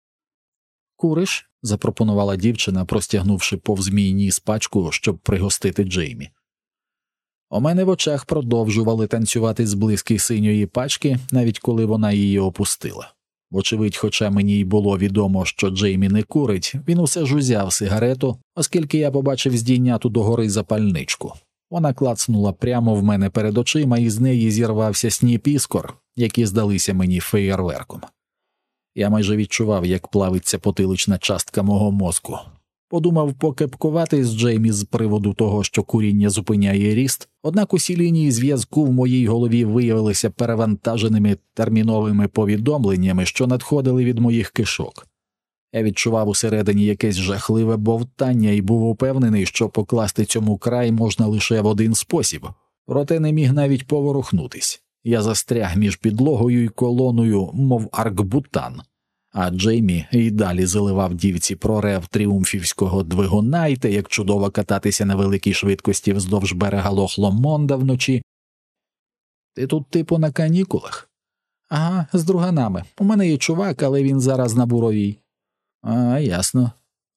«Куриш?» – запропонувала дівчина, простягнувши повз мій ніс пачку, щоб пригостити Джеймі. У мене в очах продовжували танцювати зблиски синьої пачки, навіть коли вона її опустила. Вочевидь, хоча мені й було відомо, що Джеймі не курить, він усе ж узяв сигарету, оскільки я побачив здійняту догори запальничку. Вона клацнула прямо в мене перед очима, і з неї зірвався сніп іскор, які здалися мені феєрверком. Я майже відчував, як плавиться потилична частка мого мозку. Подумав покепкувати з Джеймі з приводу того, що куріння зупиняє ріст, однак усі лінії зв'язку в моїй голові виявилися перевантаженими терміновими повідомленнями, що надходили від моїх кишок. Я відчував усередині якесь жахливе бовтання і був упевнений, що покласти цьому край можна лише в один спосіб, проте не міг навіть поворухнутись. Я застряг між підлогою і колоною, мов аркбутан, а Джеймі й далі заливав дівці про рев тріумфівського двигуна і те, як чудово кататися на великій швидкості вздовж берега Лох-Ломонда вночі. «Ти тут типу на канікулах?» «Ага, з друганами. У мене є чувак, але він зараз на буровій». «А, ясно».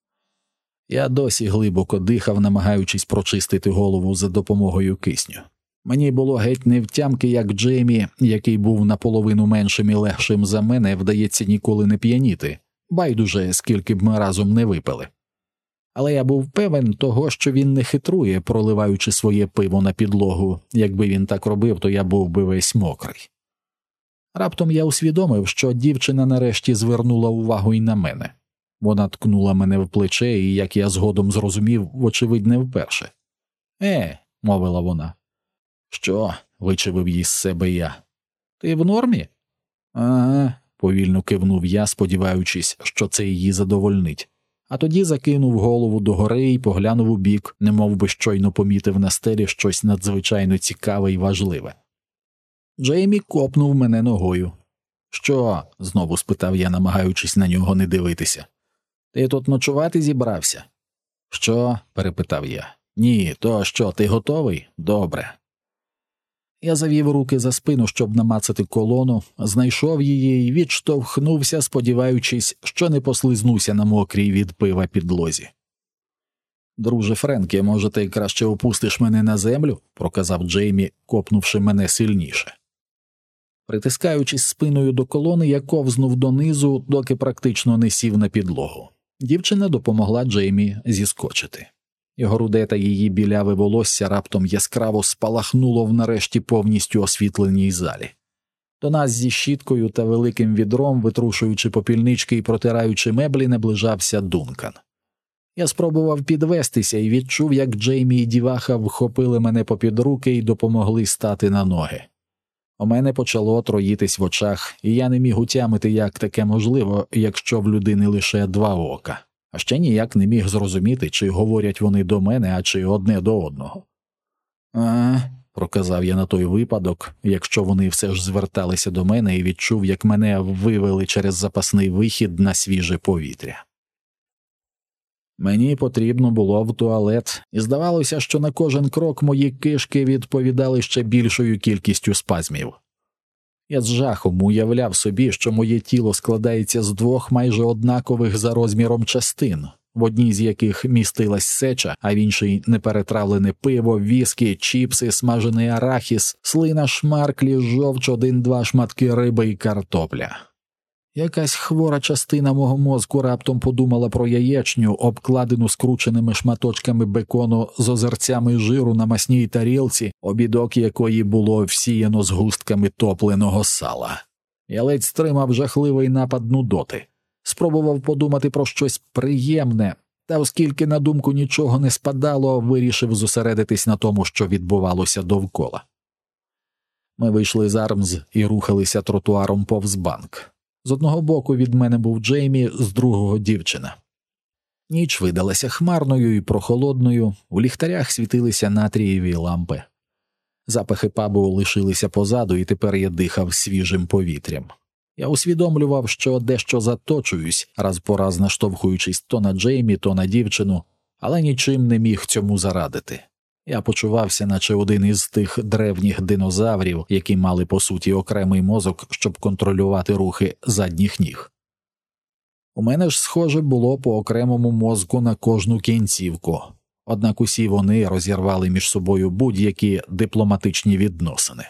Я досі глибоко дихав, намагаючись прочистити голову за допомогою кисню. Мені було геть невтямки, як Джеймі, який був наполовину меншим і легшим за мене, вдається ніколи не п'яніти, байдуже, скільки б ми разом не випили. Але я був певен того, що він не хитрує, проливаючи своє пиво на підлогу. Якби він так робив, то я був би весь мокрий. Раптом я усвідомив, що дівчина нарешті звернула увагу й на мене. Вона ткнула мене в плече і, як я згодом зрозумів, вочевидь не вперше. «Е», – мовила вона. «Що?» – вичавив їй з себе я. «Ти в нормі?» «Ага», – повільно кивнув я, сподіваючись, що це її задовольнить. А тоді закинув голову догори і поглянув у бік, немов би щойно помітив на стелі щось надзвичайно цікаве і важливе. Джеймі копнув мене ногою. «Що?» – знову спитав я, намагаючись на нього не дивитися. «Ти тут ночувати зібрався?» «Що?» – перепитав я. «Ні, то що, ти готовий? Добре». Я завів руки за спину, щоб намацати колону, знайшов її і відштовхнувся, сподіваючись, що не послизнуся на мокрій від пива підлозі. «Друже Френкі, може, ти краще опустиш мене на землю?» – проказав Джеймі, копнувши мене сильніше. Притискаючись спиною до колони, я ковзнув донизу, доки практично не сів на підлогу. Дівчина допомогла Джеймі зіскочити. Його руде та її біляве волосся раптом яскраво спалахнуло в нарешті повністю освітленій залі. До нас зі щіткою та великим відром, витрушуючи попільнички і протираючи меблі, наближався Дункан. Я спробував підвестися і відчув, як Джеймі і діваха вхопили мене попід руки і допомогли стати на ноги. У мене почало троїтись в очах, і я не міг утямити, як таке можливо, якщо в людини лише два ока. А ще ніяк не міг зрозуміти, чи говорять вони до мене, а чи одне до одного. «А», – проказав я на той випадок, якщо вони все ж зверталися до мене, і відчув, як мене вивели через запасний вихід на свіже повітря. Мені потрібно було в туалет, і здавалося, що на кожен крок мої кишки відповідали ще більшою кількістю спазмів. Я з жахом уявляв собі, що моє тіло складається з двох майже однакових за розміром частин, в одній з яких містилась сеча, а в іншій неперетравлене пиво, віскі, чіпси, смажений арахіс, слина, шмарклі, жовч, один-два шматки риби і картопля. Якась хвора частина мого мозку раптом подумала про яєчню, обкладену скрученими шматочками бекону з озерцями жиру на масній тарілці, обідок якої було всіяно згустками топленого сала. Я ледь стримав жахливий напад нудоти. Спробував подумати про щось приємне, та оскільки на думку нічого не спадало, вирішив зосередитись на тому, що відбувалося довкола. Ми вийшли з Армз і рухалися тротуаром повз банк. З одного боку від мене був Джеймі, з другого – дівчина. Ніч видалася хмарною і прохолодною, у ліхтарях світилися натрієві лампи. Запахи пабу лишилися позаду, і тепер я дихав свіжим повітрям. Я усвідомлював, що дещо заточуюсь, раз по раз наштовхуючись то на Джеймі, то на дівчину, але нічим не міг цьому зарадити. Я почувався, наче один із тих древніх динозаврів, які мали, по суті, окремий мозок, щоб контролювати рухи задніх ніг. У мене ж, схоже, було по окремому мозку на кожну кінцівку, однак усі вони розірвали між собою будь-які дипломатичні відносини.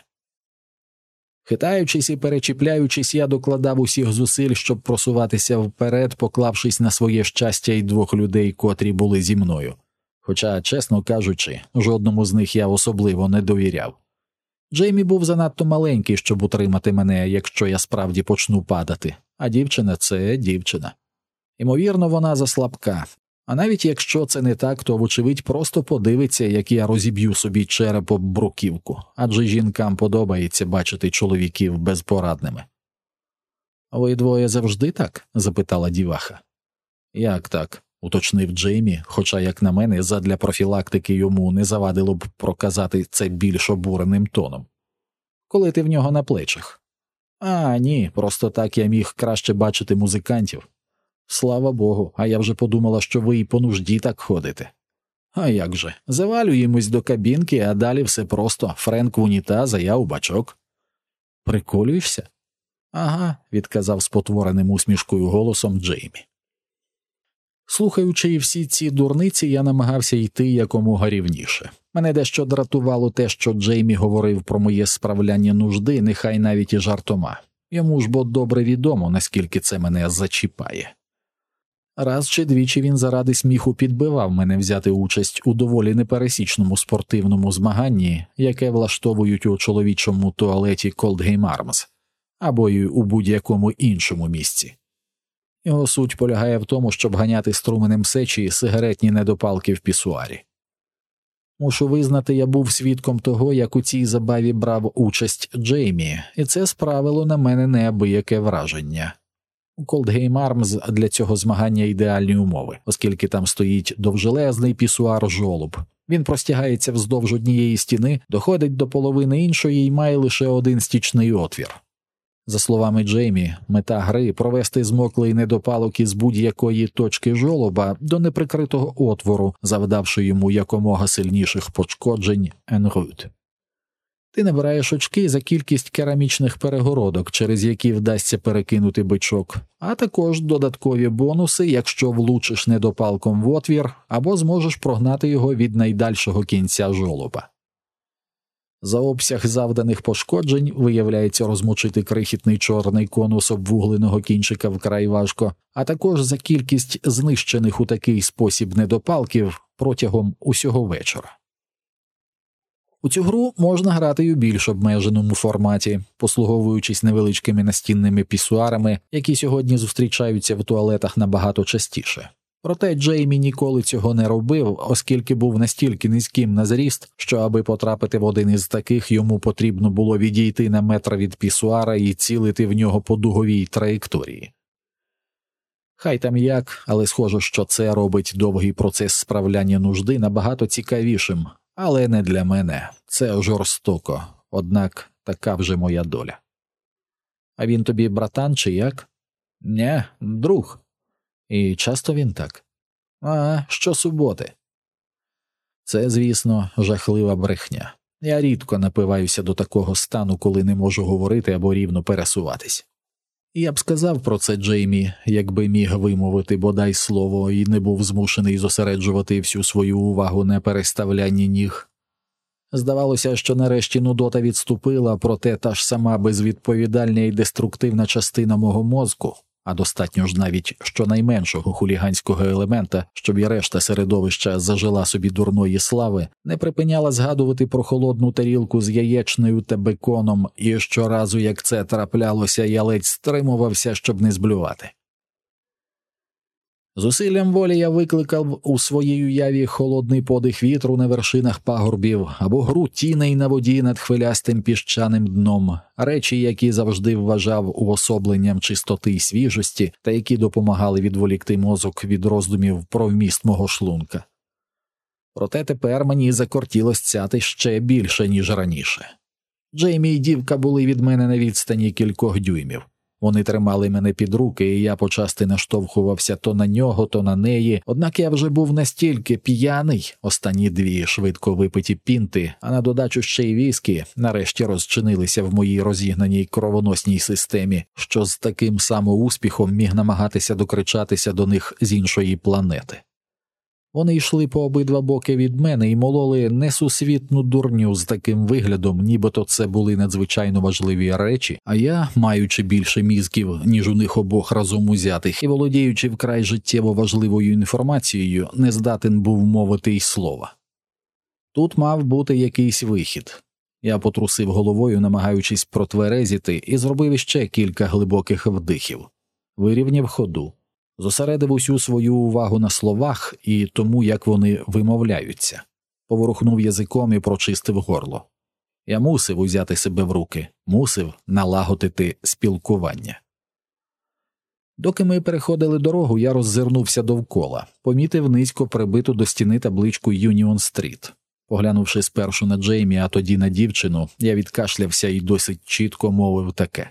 Хитаючись і перечіпляючись, я докладав усіх зусиль, щоб просуватися вперед, поклавшись на своє щастя й двох людей, котрі були зі мною. Хоча, чесно кажучи, жодному з них я особливо не довіряв. Джеймі був занадто маленький, щоб утримати мене, якщо я справді почну падати, а дівчина – це дівчина. Ймовірно, вона заслабка, а навіть якщо це не так, то, вочевидь, просто подивиться, як я розіб'ю собі череп об бруківку, адже жінкам подобається бачити чоловіків безпорадними. «Ви двоє завжди так?» – запитала діваха. Як так? – уточнив Джеймі, хоча, як на мене, задля профілактики йому не завадило б проказати це більш обуреним тоном. Коли ти в нього на плечах? А, ні, просто так я міг краще бачити музикантів. Слава Богу, а я вже подумала, що ви і по нужді так ходите. А як же, завалюємось до кабінки, а далі все просто. Френк в унітаз, а я у бачок. Приколюєшся? Ага, відказав спотвореним усмішкою голосом Джеймі. Слухаючи всі ці дурниці, я намагався йти якомога рівніше. Мене дещо дратувало те, що Джеймі говорив про моє справляння нужди, нехай навіть і жартома. Йому ж бо добре відомо, наскільки це мене зачіпає. Раз чи двічі він заради сміху підбивав мене взяти участь у доволі непересічному спортивному змаганні, яке влаштовують у чоловічому туалеті Coldham Arms, або й у будь-якому іншому місці. Його суть полягає в тому, щоб ганяти струменем сечі сигаретні недопалки в пісуарі. Мушу визнати, я був свідком того, як у цій забаві брав участь Джеймі, і це справило на мене неабияке враження. У Coldham Arms для цього змагання ідеальні умови, оскільки там стоїть довжелезний пісуар-жолоб. Він простягається вздовж однієї стіни, доходить до половини іншої і має лише один стічний отвір. За словами Джеймі, мета гри – провести змоклий недопалок із будь-якої точки жолоба до неприкритого отвору, завдавши йому якомога сильніших пошкоджень en route. Ти набираєш очки за кількість керамічних перегородок, через які вдасться перекинути бичок, а також додаткові бонуси, якщо влучиш недопалком в отвір або зможеш прогнати його від найдальшого кінця жолоба. За обсяг завданих пошкоджень виявляється розмочити крихітний чорний конус обвугленого кінчика вкрай важко, а також за кількість знищених у такий спосіб недопалків протягом усього вечора. У цю гру можна грати й у більш обмеженому форматі, послуговуючись невеличкими настінними пісуарами, які сьогодні зустрічаються в туалетах набагато частіше. Проте Джеймі ніколи цього не робив, оскільки був настільки низьким на зріст, що аби потрапити в один із таких, йому потрібно було відійти на метр від пісуара і цілити в нього по дуговій траєкторії. Хай там як, але схоже, що це робить довгий процес справляння нужди набагато цікавішим, але не для мене. Це жорстоко, однак така вже моя доля. А він тобі братан чи як? Нє, друг. І часто він так? А, щосуботи. Це, звісно, жахлива брехня. Я рідко напиваюся до такого стану, коли не можу говорити або рівно пересуватись. Я б сказав про це Джеймі, якби міг вимовити бодай слово і не був змушений зосереджувати всю свою увагу на переставлянні ніг. Здавалося, що нарешті нудота відступила, проте та ж сама безвідповідальна і деструктивна частина мого мозку, а достатньо ж навіть щонайменшого хуліганського елемента, щоб і решта середовища зажила собі дурної слави, не припиняла згадувати про холодну тарілку з яєчнею та беконом, і щоразу, як це траплялося, я ледь стримувався, щоб не зблювати. Зусиллям волі я викликав у своїй уяві холодний подих вітру на вершинах пагорбів або гру тіней на воді над хвилястим піщаним дном, речі, які завжди вважав уособленням чистоти й свіжості та які допомагали відволікти мозок від роздумів про вміст мого шлунка. Проте тепер мені закортіло сцяти ще більше, ніж раніше. Джеймі й дівка були від мене на відстані кількох дюймів. Вони тримали мене під руки, і я почасти наштовхувався то на нього, то на неї, однак я вже був настільки п'яний, останні дві швидко випиті пінти, а на додачу ще й віскі, нарешті розчинилися в моїй розігнаній кровоносній системі, що з таким самоуспіхом міг намагатися докричатися до них з іншої планети. Вони йшли по обидва боки від мене і мололи несусвітну дурню з таким виглядом, нібито це були надзвичайно важливі речі, а я, маючи більше мізків, ніж у них обох разом узятих, і володіючи вкрай життєво важливою інформацією, не здатен був мовити й слова. Тут мав бути якийсь вихід. Я потрусив головою, намагаючись протверезіти, і зробив іще кілька глибоких вдихів. Вирівняв ходу. Зосередив усю свою увагу на словах і тому, як вони вимовляються. Поворухнув язиком і прочистив горло. Я мусив узяти себе в руки, мусив налагодити спілкування. Доки ми переходили дорогу, я роззирнувся довкола, помітив низько прибиту до стіни табличку «Юніон-стріт». Поглянувши спершу на Джеймі, а тоді на дівчину, я відкашлявся і досить чітко мовив таке.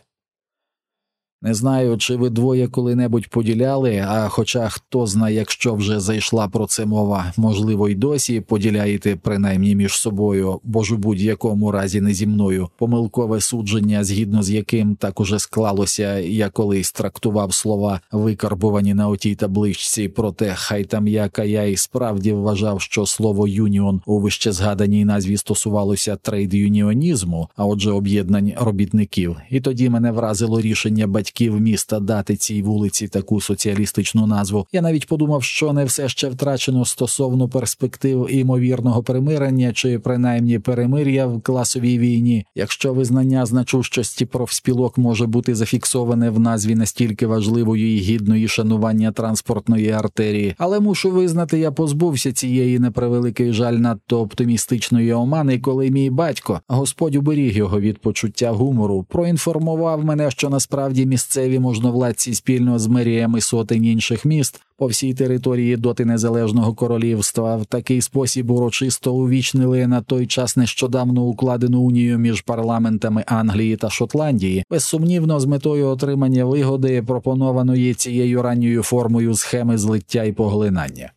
Не знаю, чи ви двоє коли-небудь поділяли, а хоча хто знає, якщо вже зайшла про це мова, можливо, й досі поділяєте принаймні між собою, бо ж у будь-якому разі не зі мною, помилкове судження, згідно з яким так уже склалося, я колись трактував слова, викарбувані на отій табличці, проте хай там яка я і справді вважав, що слово «юніон» у вище згаданій назві стосувалося трейд-юніонізму, а отже об'єднань робітників, і тоді мене вразило рішення батьків міста дати цій вулиці таку соціалістичну назву. Я навіть подумав, що не все ще втрачено стосовно перспектив імовірного примирення чи принаймні перемир'я в класовій війні, якщо визнання значущості профспілок може бути зафіксоване в назві настільки важливої і гідної шанування транспортної артерії. Але мушу визнати, я позбувся цієї, на превеликий жаль, надто оптимістичної омани, коли мій батько, Господь уберіг його від почуття гумору, проінформував мене, що насправді місцеві можновладці спільно з меріями сотень інших міст по всій території доти незалежного королівства в такий спосіб урочисто увічнили на той час нещодавно укладену унію між парламентами Англії та Шотландії, безсумнівно з метою отримання вигоди, пропонованої цією ранньою формою схеми злиття і поглинання.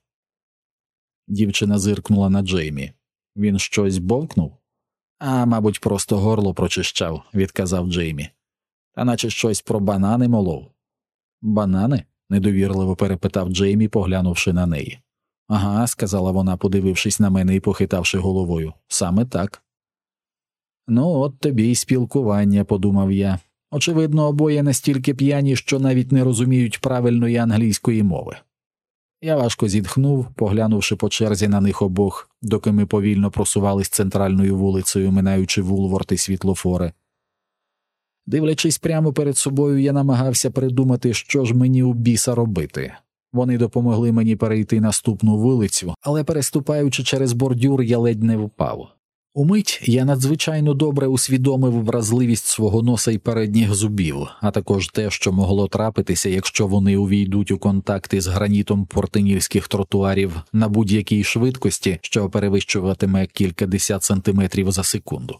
Дівчина зиркнула на Джеймі. Він щось бовкнув? А, мабуть, просто горло прочищав, відказав Джеймі. Та наче щось про банани молов. Банани? Недовірливо перепитав Джеймі, поглянувши на неї. Ага, сказала вона, подивившись на мене і похитавши головою. Саме так. Ну, от тобі й спілкування, подумав я. Очевидно, обоє настільки п'яні, що навіть не розуміють правильної англійської мови. Я важко зітхнув, поглянувши по черзі на них обох, доки ми повільно просувались центральною вулицею, минаючи Вулворт і світлофори. Дивлячись прямо перед собою, я намагався придумати, що ж мені у біса робити. Вони допомогли мені перейти наступну вулицю, але переступаючи через бордюр, я ледь не впав. Умить я надзвичайно добре усвідомив вразливість свого носа і передніх зубів, а також те, що могло трапитися, якщо вони увійдуть у контакти з гранітом портинільських тротуарів на будь-якій швидкості, що перевищуватиме кількадесят сантиметрів за секунду.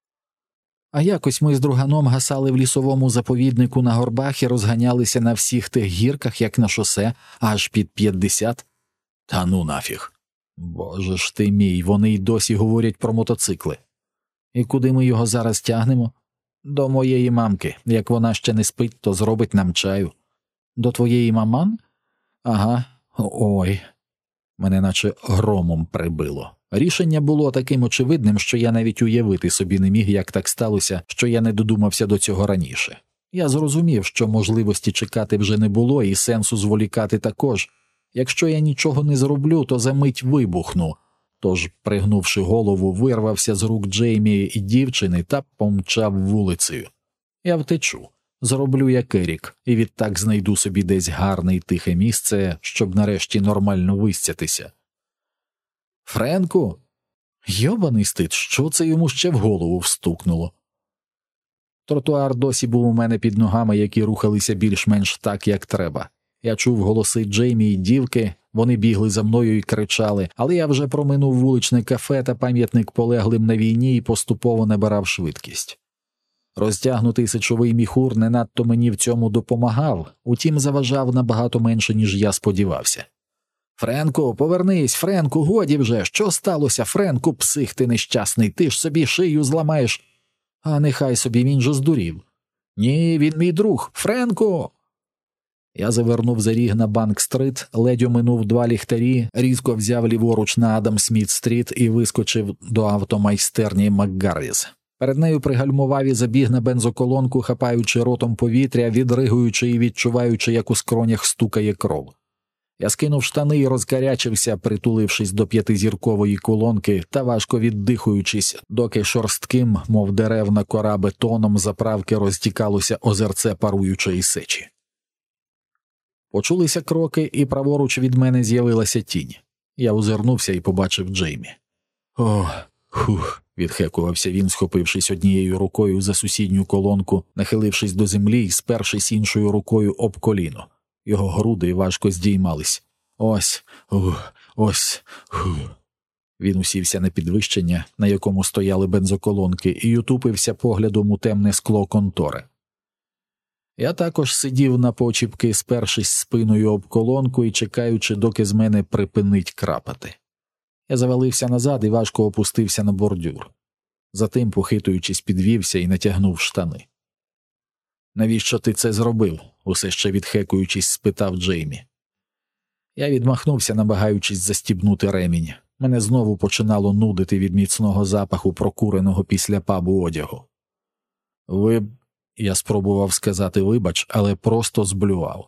А якось ми з друганом гасали в лісовому заповіднику на горбах і розганялися на всіх тих гірках, як на шосе, аж під п'ятдесят. Та ну нафіг. Боже ж ти мій, вони й досі говорять про мотоцикли. І куди ми його зараз тягнемо? До моєї мамки. Як вона ще не спить, то зробить нам чаю. До твоєї маман? Ага. Ой. Мене наче громом прибило. Рішення було таким очевидним, що я навіть уявити собі не міг, як так сталося, що я не додумався до цього раніше. Я зрозумів, що можливості чекати вже не було і сенсу зволікати також. Якщо я нічого не зроблю, то за мить вибухну. Тож, пригнувши голову, вирвався з рук Джеймі і дівчини та помчав вулицею. Я втечу, зроблю як Ерік, і відтак знайду собі десь гарне й тихе місце, щоб нарешті нормально висцятися. Френку? Йобаний стид, що це йому ще в голову встукнуло? Тротуар досі був у мене під ногами, які рухалися більш-менш так, як треба. Я чув голоси Джеймі і дівки, вони бігли за мною і кричали, але я вже проминув вуличне кафе та пам'ятник полеглим на війні і поступово набирав швидкість. Розтягнутий сечовий міхур не надто мені в цьому допомагав, утім заважав набагато менше, ніж я сподівався. «Френку, повернись, Френку, годі вже! Що сталося, Френку, псих ти нещасний, ти ж собі шию зламаєш!» «А нехай собі, він же здурів!» «Ні, він мій друг, Френку!» Я завернув за ріг на Банк-стрит, ледь оминув два ліхтарі, різко взяв ліворуч на Адам-Сміт-стріт і вискочив до автомайстерні Макгарріс. Перед нею пригальмував і забіг на бензоколонку, хапаючи ротом повітря, відригуючи і відчуваючи, як у скронях стукає кров. Я скинув штани і розгарячився, притулившись до п'ятизіркової колонки та важко віддихуючись, доки шорстким, мов деревна кора бетоном заправки розтікалося озерце паруючої сечі. Почулися кроки, і праворуч від мене з'явилася тінь. Я озирнувся і побачив Джеймі. О, хух. – відхекувався він, схопившись однією рукою за сусідню колонку, нахилившись до землі і спершись іншою рукою об коліно. Його груди важко здіймались. Ось, ух, ось, ух. Він усівся на підвищення, на якому стояли бензоколонки, і утупився поглядом у темне скло контори. Я також сидів на почіпки, спершись спиною об колонку і чекаючи, доки з мене припинить крапати. Я завалився назад і важко опустився на бордюр. Затим, похитуючись, підвівся і натягнув штани. «Навіщо ти це зробив?» – усе ще відхекуючись, спитав Джеймі. Я відмахнувся, намагаючись застібнути ремінь. Мене знову починало нудити від міцного запаху прокуреного після пабу одягу. «Ви...» – я спробував сказати «вибач», але просто зблював.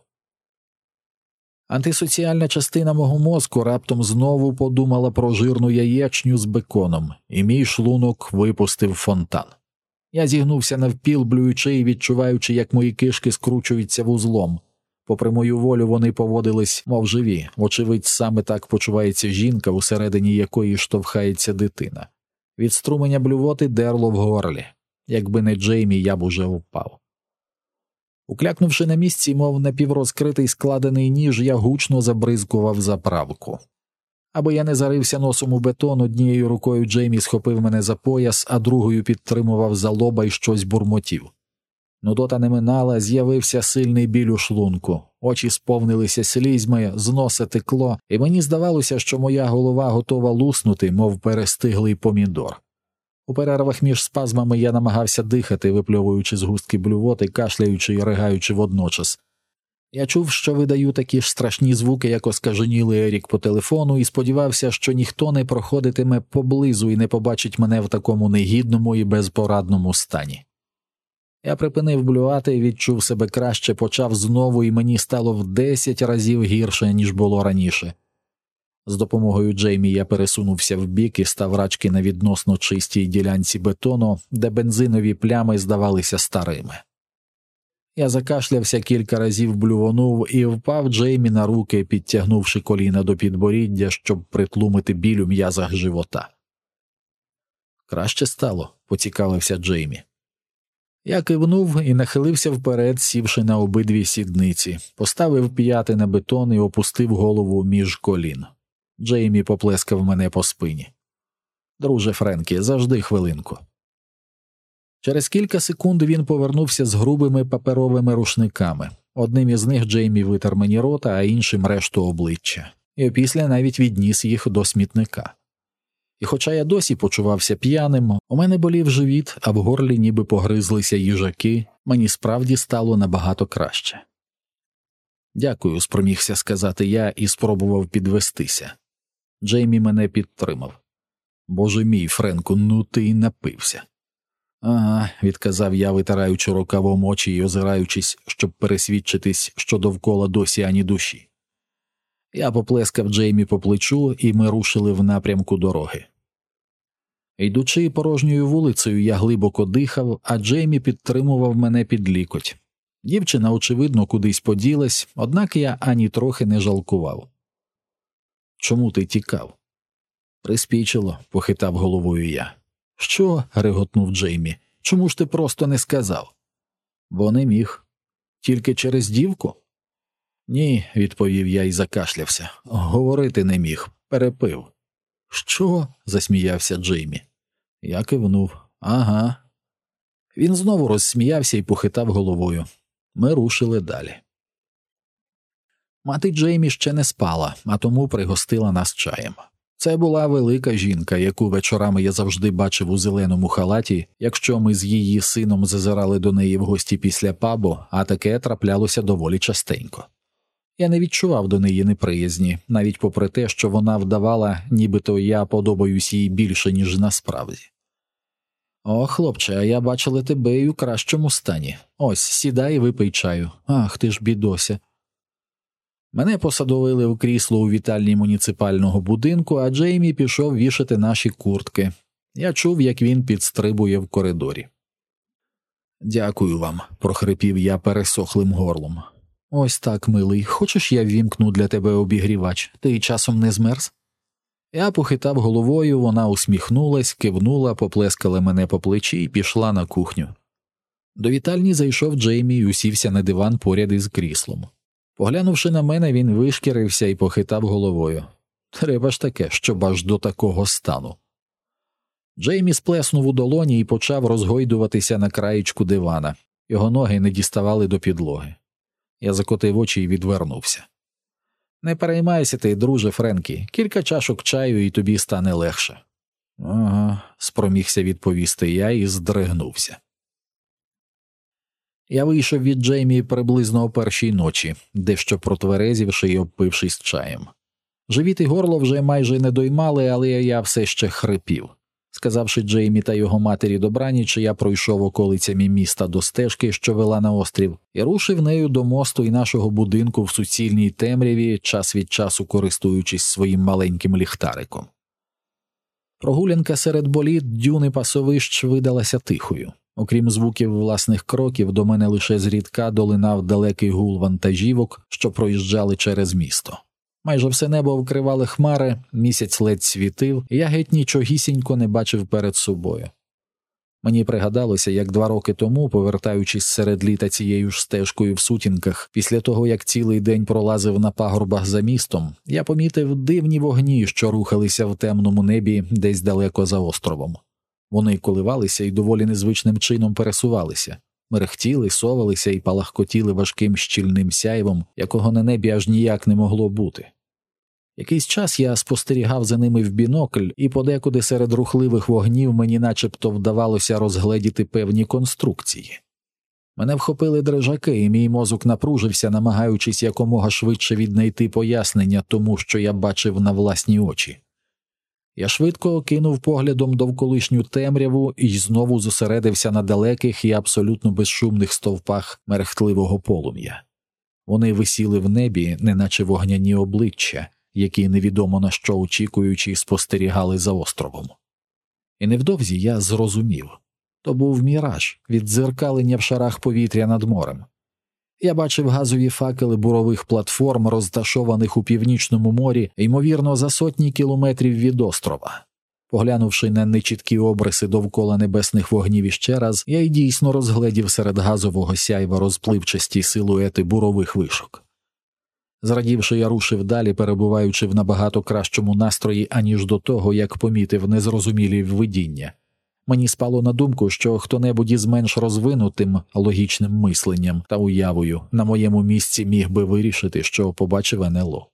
Антисоціальна частина мого мозку раптом знову подумала про жирну яєчню з беконом, і мій шлунок випустив фонтан. Я зігнувся навпіл, блюючи і відчуваючи, як мої кишки скручуються вузлом. Попри мою волю, вони поводились, мов живі. Вочевидь, саме так почувається жінка, усередині якої штовхається дитина. Від струменя блювоти дерло в горлі. Якби не Джеймі, я б уже впав. Уклякнувши на місці, мов напіврозкритий складений ніж, я гучно забризкував заправку. Аби я не зарився носом у бетон, однією рукою Джеймі схопив мене за пояс, а другою підтримував за лоба й щось бурмотів. Нудота не минала, з'явився сильний біль у шлунку, очі сповнилися слізьми, з носа текло, і мені здавалося, що моя голова готова луснути, мов перестиглий помідор. У перервах між спазмами я намагався дихати, випльовуючи згустки блювоти, кашляючи і ригаючи водночас. Я чув, що видаю такі ж страшні звуки, як оскаженілий Ерік по телефону, і сподівався, що ніхто не проходитиме поблизу і не побачить мене в такому негідному і безпорадному стані. Я припинив блювати, відчув себе краще, почав знову, і мені стало в десять разів гірше, ніж було раніше. З допомогою Джеймі я пересунувся вбік і став рачки на відносно чистій ділянці бетону, де бензинові плями здавалися старими. Я закашлявся, кілька разів блювонув і впав Джеймі на руки, підтягнувши коліна до підборіддя, щоб притлумити біль у м'язах живота. «Краще стало?» – поцікавився Джеймі. Я кивнув і нахилився вперед, сівши на обидві сідниці, поставив п'яти на бетон і опустив голову між колін. Джеймі поплескав мене по спині. «Друже Френкі, завжди хвилинку». Через кілька секунд він повернувся з грубими паперовими рушниками. Одним із них Джеймі витер мені рота, а іншим решту обличчя. І опісля навіть відніс їх до смітника. І хоча я досі почувався п'яним, у мене болів живіт, а в горлі ніби погризлися їжаки, мені справді стало набагато краще. «Дякую», – спромігся сказати я і спробував підвестися. Джеймі мене підтримав. «Боже мій, Френку, ну ти й напився». «Ага», – відказав я, витираючи рукавом очі і озираючись, щоб пересвідчитись, що довкола досі ані душі. Я поплескав Джеймі по плечу, і ми рушили в напрямку дороги. Йдучи порожньою вулицею, я глибоко дихав, а Джеймі підтримував мене під лікоть. Дівчина, очевидно, кудись поділась, однак я ані трохи не жалкував. «Чому ти тікав?» «Приспічило», – похитав головою я. «Що?» – реготнув Джеймі. «Чому ж ти просто не сказав?» «Бо не міг. Тільки через дівку?» «Ні», – відповів я і закашлявся. «Говорити не міг. Перепив». «Що?» – засміявся Джеймі. Я кивнув. «Ага». Він знову розсміявся і похитав головою. Ми рушили далі. Мати Джеймі ще не спала, а тому пригостила нас чаєм. Це була велика жінка, яку вечорами я завжди бачив у зеленому халаті, якщо ми з її сином зазирали до неї в гості після пабу, а таке траплялося доволі частенько. Я не відчував до неї неприязні, навіть попри те, що вона вдавала, нібито я подобаюсь їй більше, ніж насправді. «О, хлопче, а я бачила тебе й у кращому стані. Ось, сідай і випий чаю. Ах, ти ж бідося». Мене посадовили в крісло у вітальні муніципального будинку, а Джеймі пішов вішати наші куртки. Я чув, як він підстрибує в коридорі. «Дякую вам», – прохрипів я пересохлим горлом. «Ось так, милий. Хочеш, я ввімкну для тебе обігрівач? Ти часом не змерз?» Я похитав головою, вона усміхнулась, кивнула, поплескала мене по плечі і пішла на кухню. До вітальні зайшов Джеймі і усівся на диван поряд із кріслом. Поглянувши на мене, він вишкірився і похитав головою. Треба ж таке, щоб аж до такого стану. Джеймі сплеснув у долоні і почав розгойдуватися на краєчку дивана. Його ноги не діставали до підлоги. Я закотив очі і відвернувся. «Не переймайся ти, друже Френкі, кілька чашок чаю і тобі стане легше». «Ага», – спромігся відповісти я і здригнувся. Я вийшов від Джеймі приблизно о першій ночі, дещо протверезівши і обпившись чаєм. Живіт і горло вже майже не доймали, але я все ще хрипів. Сказавши Джеймі та його матері добраніч, я пройшов околицями міста до стежки, що вела на острів, і рушив нею до мосту і нашого будинку в суцільній темряві, час від часу користуючись своїм маленьким ліхтариком. Прогулянка серед боліт, дюн і пасовищ видалася тихою. Окрім звуків власних кроків, до мене лише зрідка долинав далекий гул вантажівок, що проїжджали через місто. Майже все небо вкривали хмари, місяць ледь світив, і я геть нічогісінько не бачив перед собою. Мені пригадалося, як два роки тому, повертаючись серед літа цією ж стежкою в сутінках, після того, як цілий день пролазив на пагорбах за містом, я помітив дивні вогні, що рухалися в темному небі десь далеко за островом. Вони коливалися і доволі незвичним чином пересувалися. Мерехтіли, совалися і палахкотіли важким щільним сяйвом, якого на небі аж ніяк не могло бути. Якийсь час я спостерігав за ними в бінокль, і подекуди серед рухливих вогнів мені начебто вдавалося розгледіти певні конструкції. Мене вхопили дрижаки, і мій мозок напружився, намагаючись якомога швидше віднайти пояснення тому, що я бачив на власні очі. Я швидко окинув поглядом довколишню темряву і знову зосередився на далеких і абсолютно безшумних стовпах мерехтливого полум'я. Вони висіли в небі, неначе вогняні обличчя, які невідомо на що очікуючи спостерігали за островом. І невдовзі я зрозумів. То був міраж, віддзеркалення в шарах повітря над морем. Я бачив газові факели бурових платформ, розташованих у північному морі, ймовірно, за сотні кілометрів від острова. Поглянувши на нечіткі обриси довкола небесних вогнів іще раз, я й дійсно розгледів серед газового сяйва розпливчасті силуети бурових вишок. Зрадівши, я рушив далі, перебуваючи в набагато кращому настрої, аніж до того, як помітив незрозумілі видіння. Мені спало на думку, що хто-небудь із менш розвинутим логічним мисленням та уявою на моєму місці міг би вирішити, що побачив ен ел о.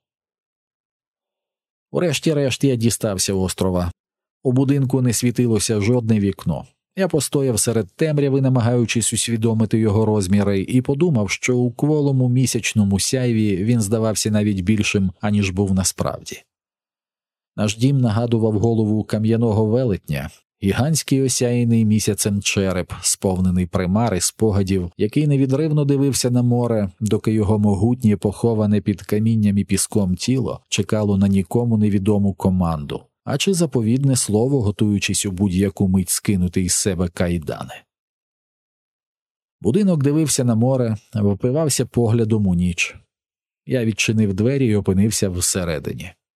Урешті-решт я дістався острова. У будинку не світилося жодне вікно. Я постояв серед темряви, намагаючись усвідомити його розміри, і подумав, що у кволому місячному сяйві він здавався навіть більшим, аніж був насправді. Наш дім нагадував голову кам'яного велетня, гігантський осяяний місяцем череп, сповнений примар і спогадів, який невідривно дивився на море, доки його могутнє, поховане під камінням і піском тіло чекало на нікому невідому команду, а чи заповідне слово, готуючись у будь-яку мить скинути із себе кайдани. Будинок дивився на море, випивався поглядом у ніч. Я відчинив двері і опинився всередині.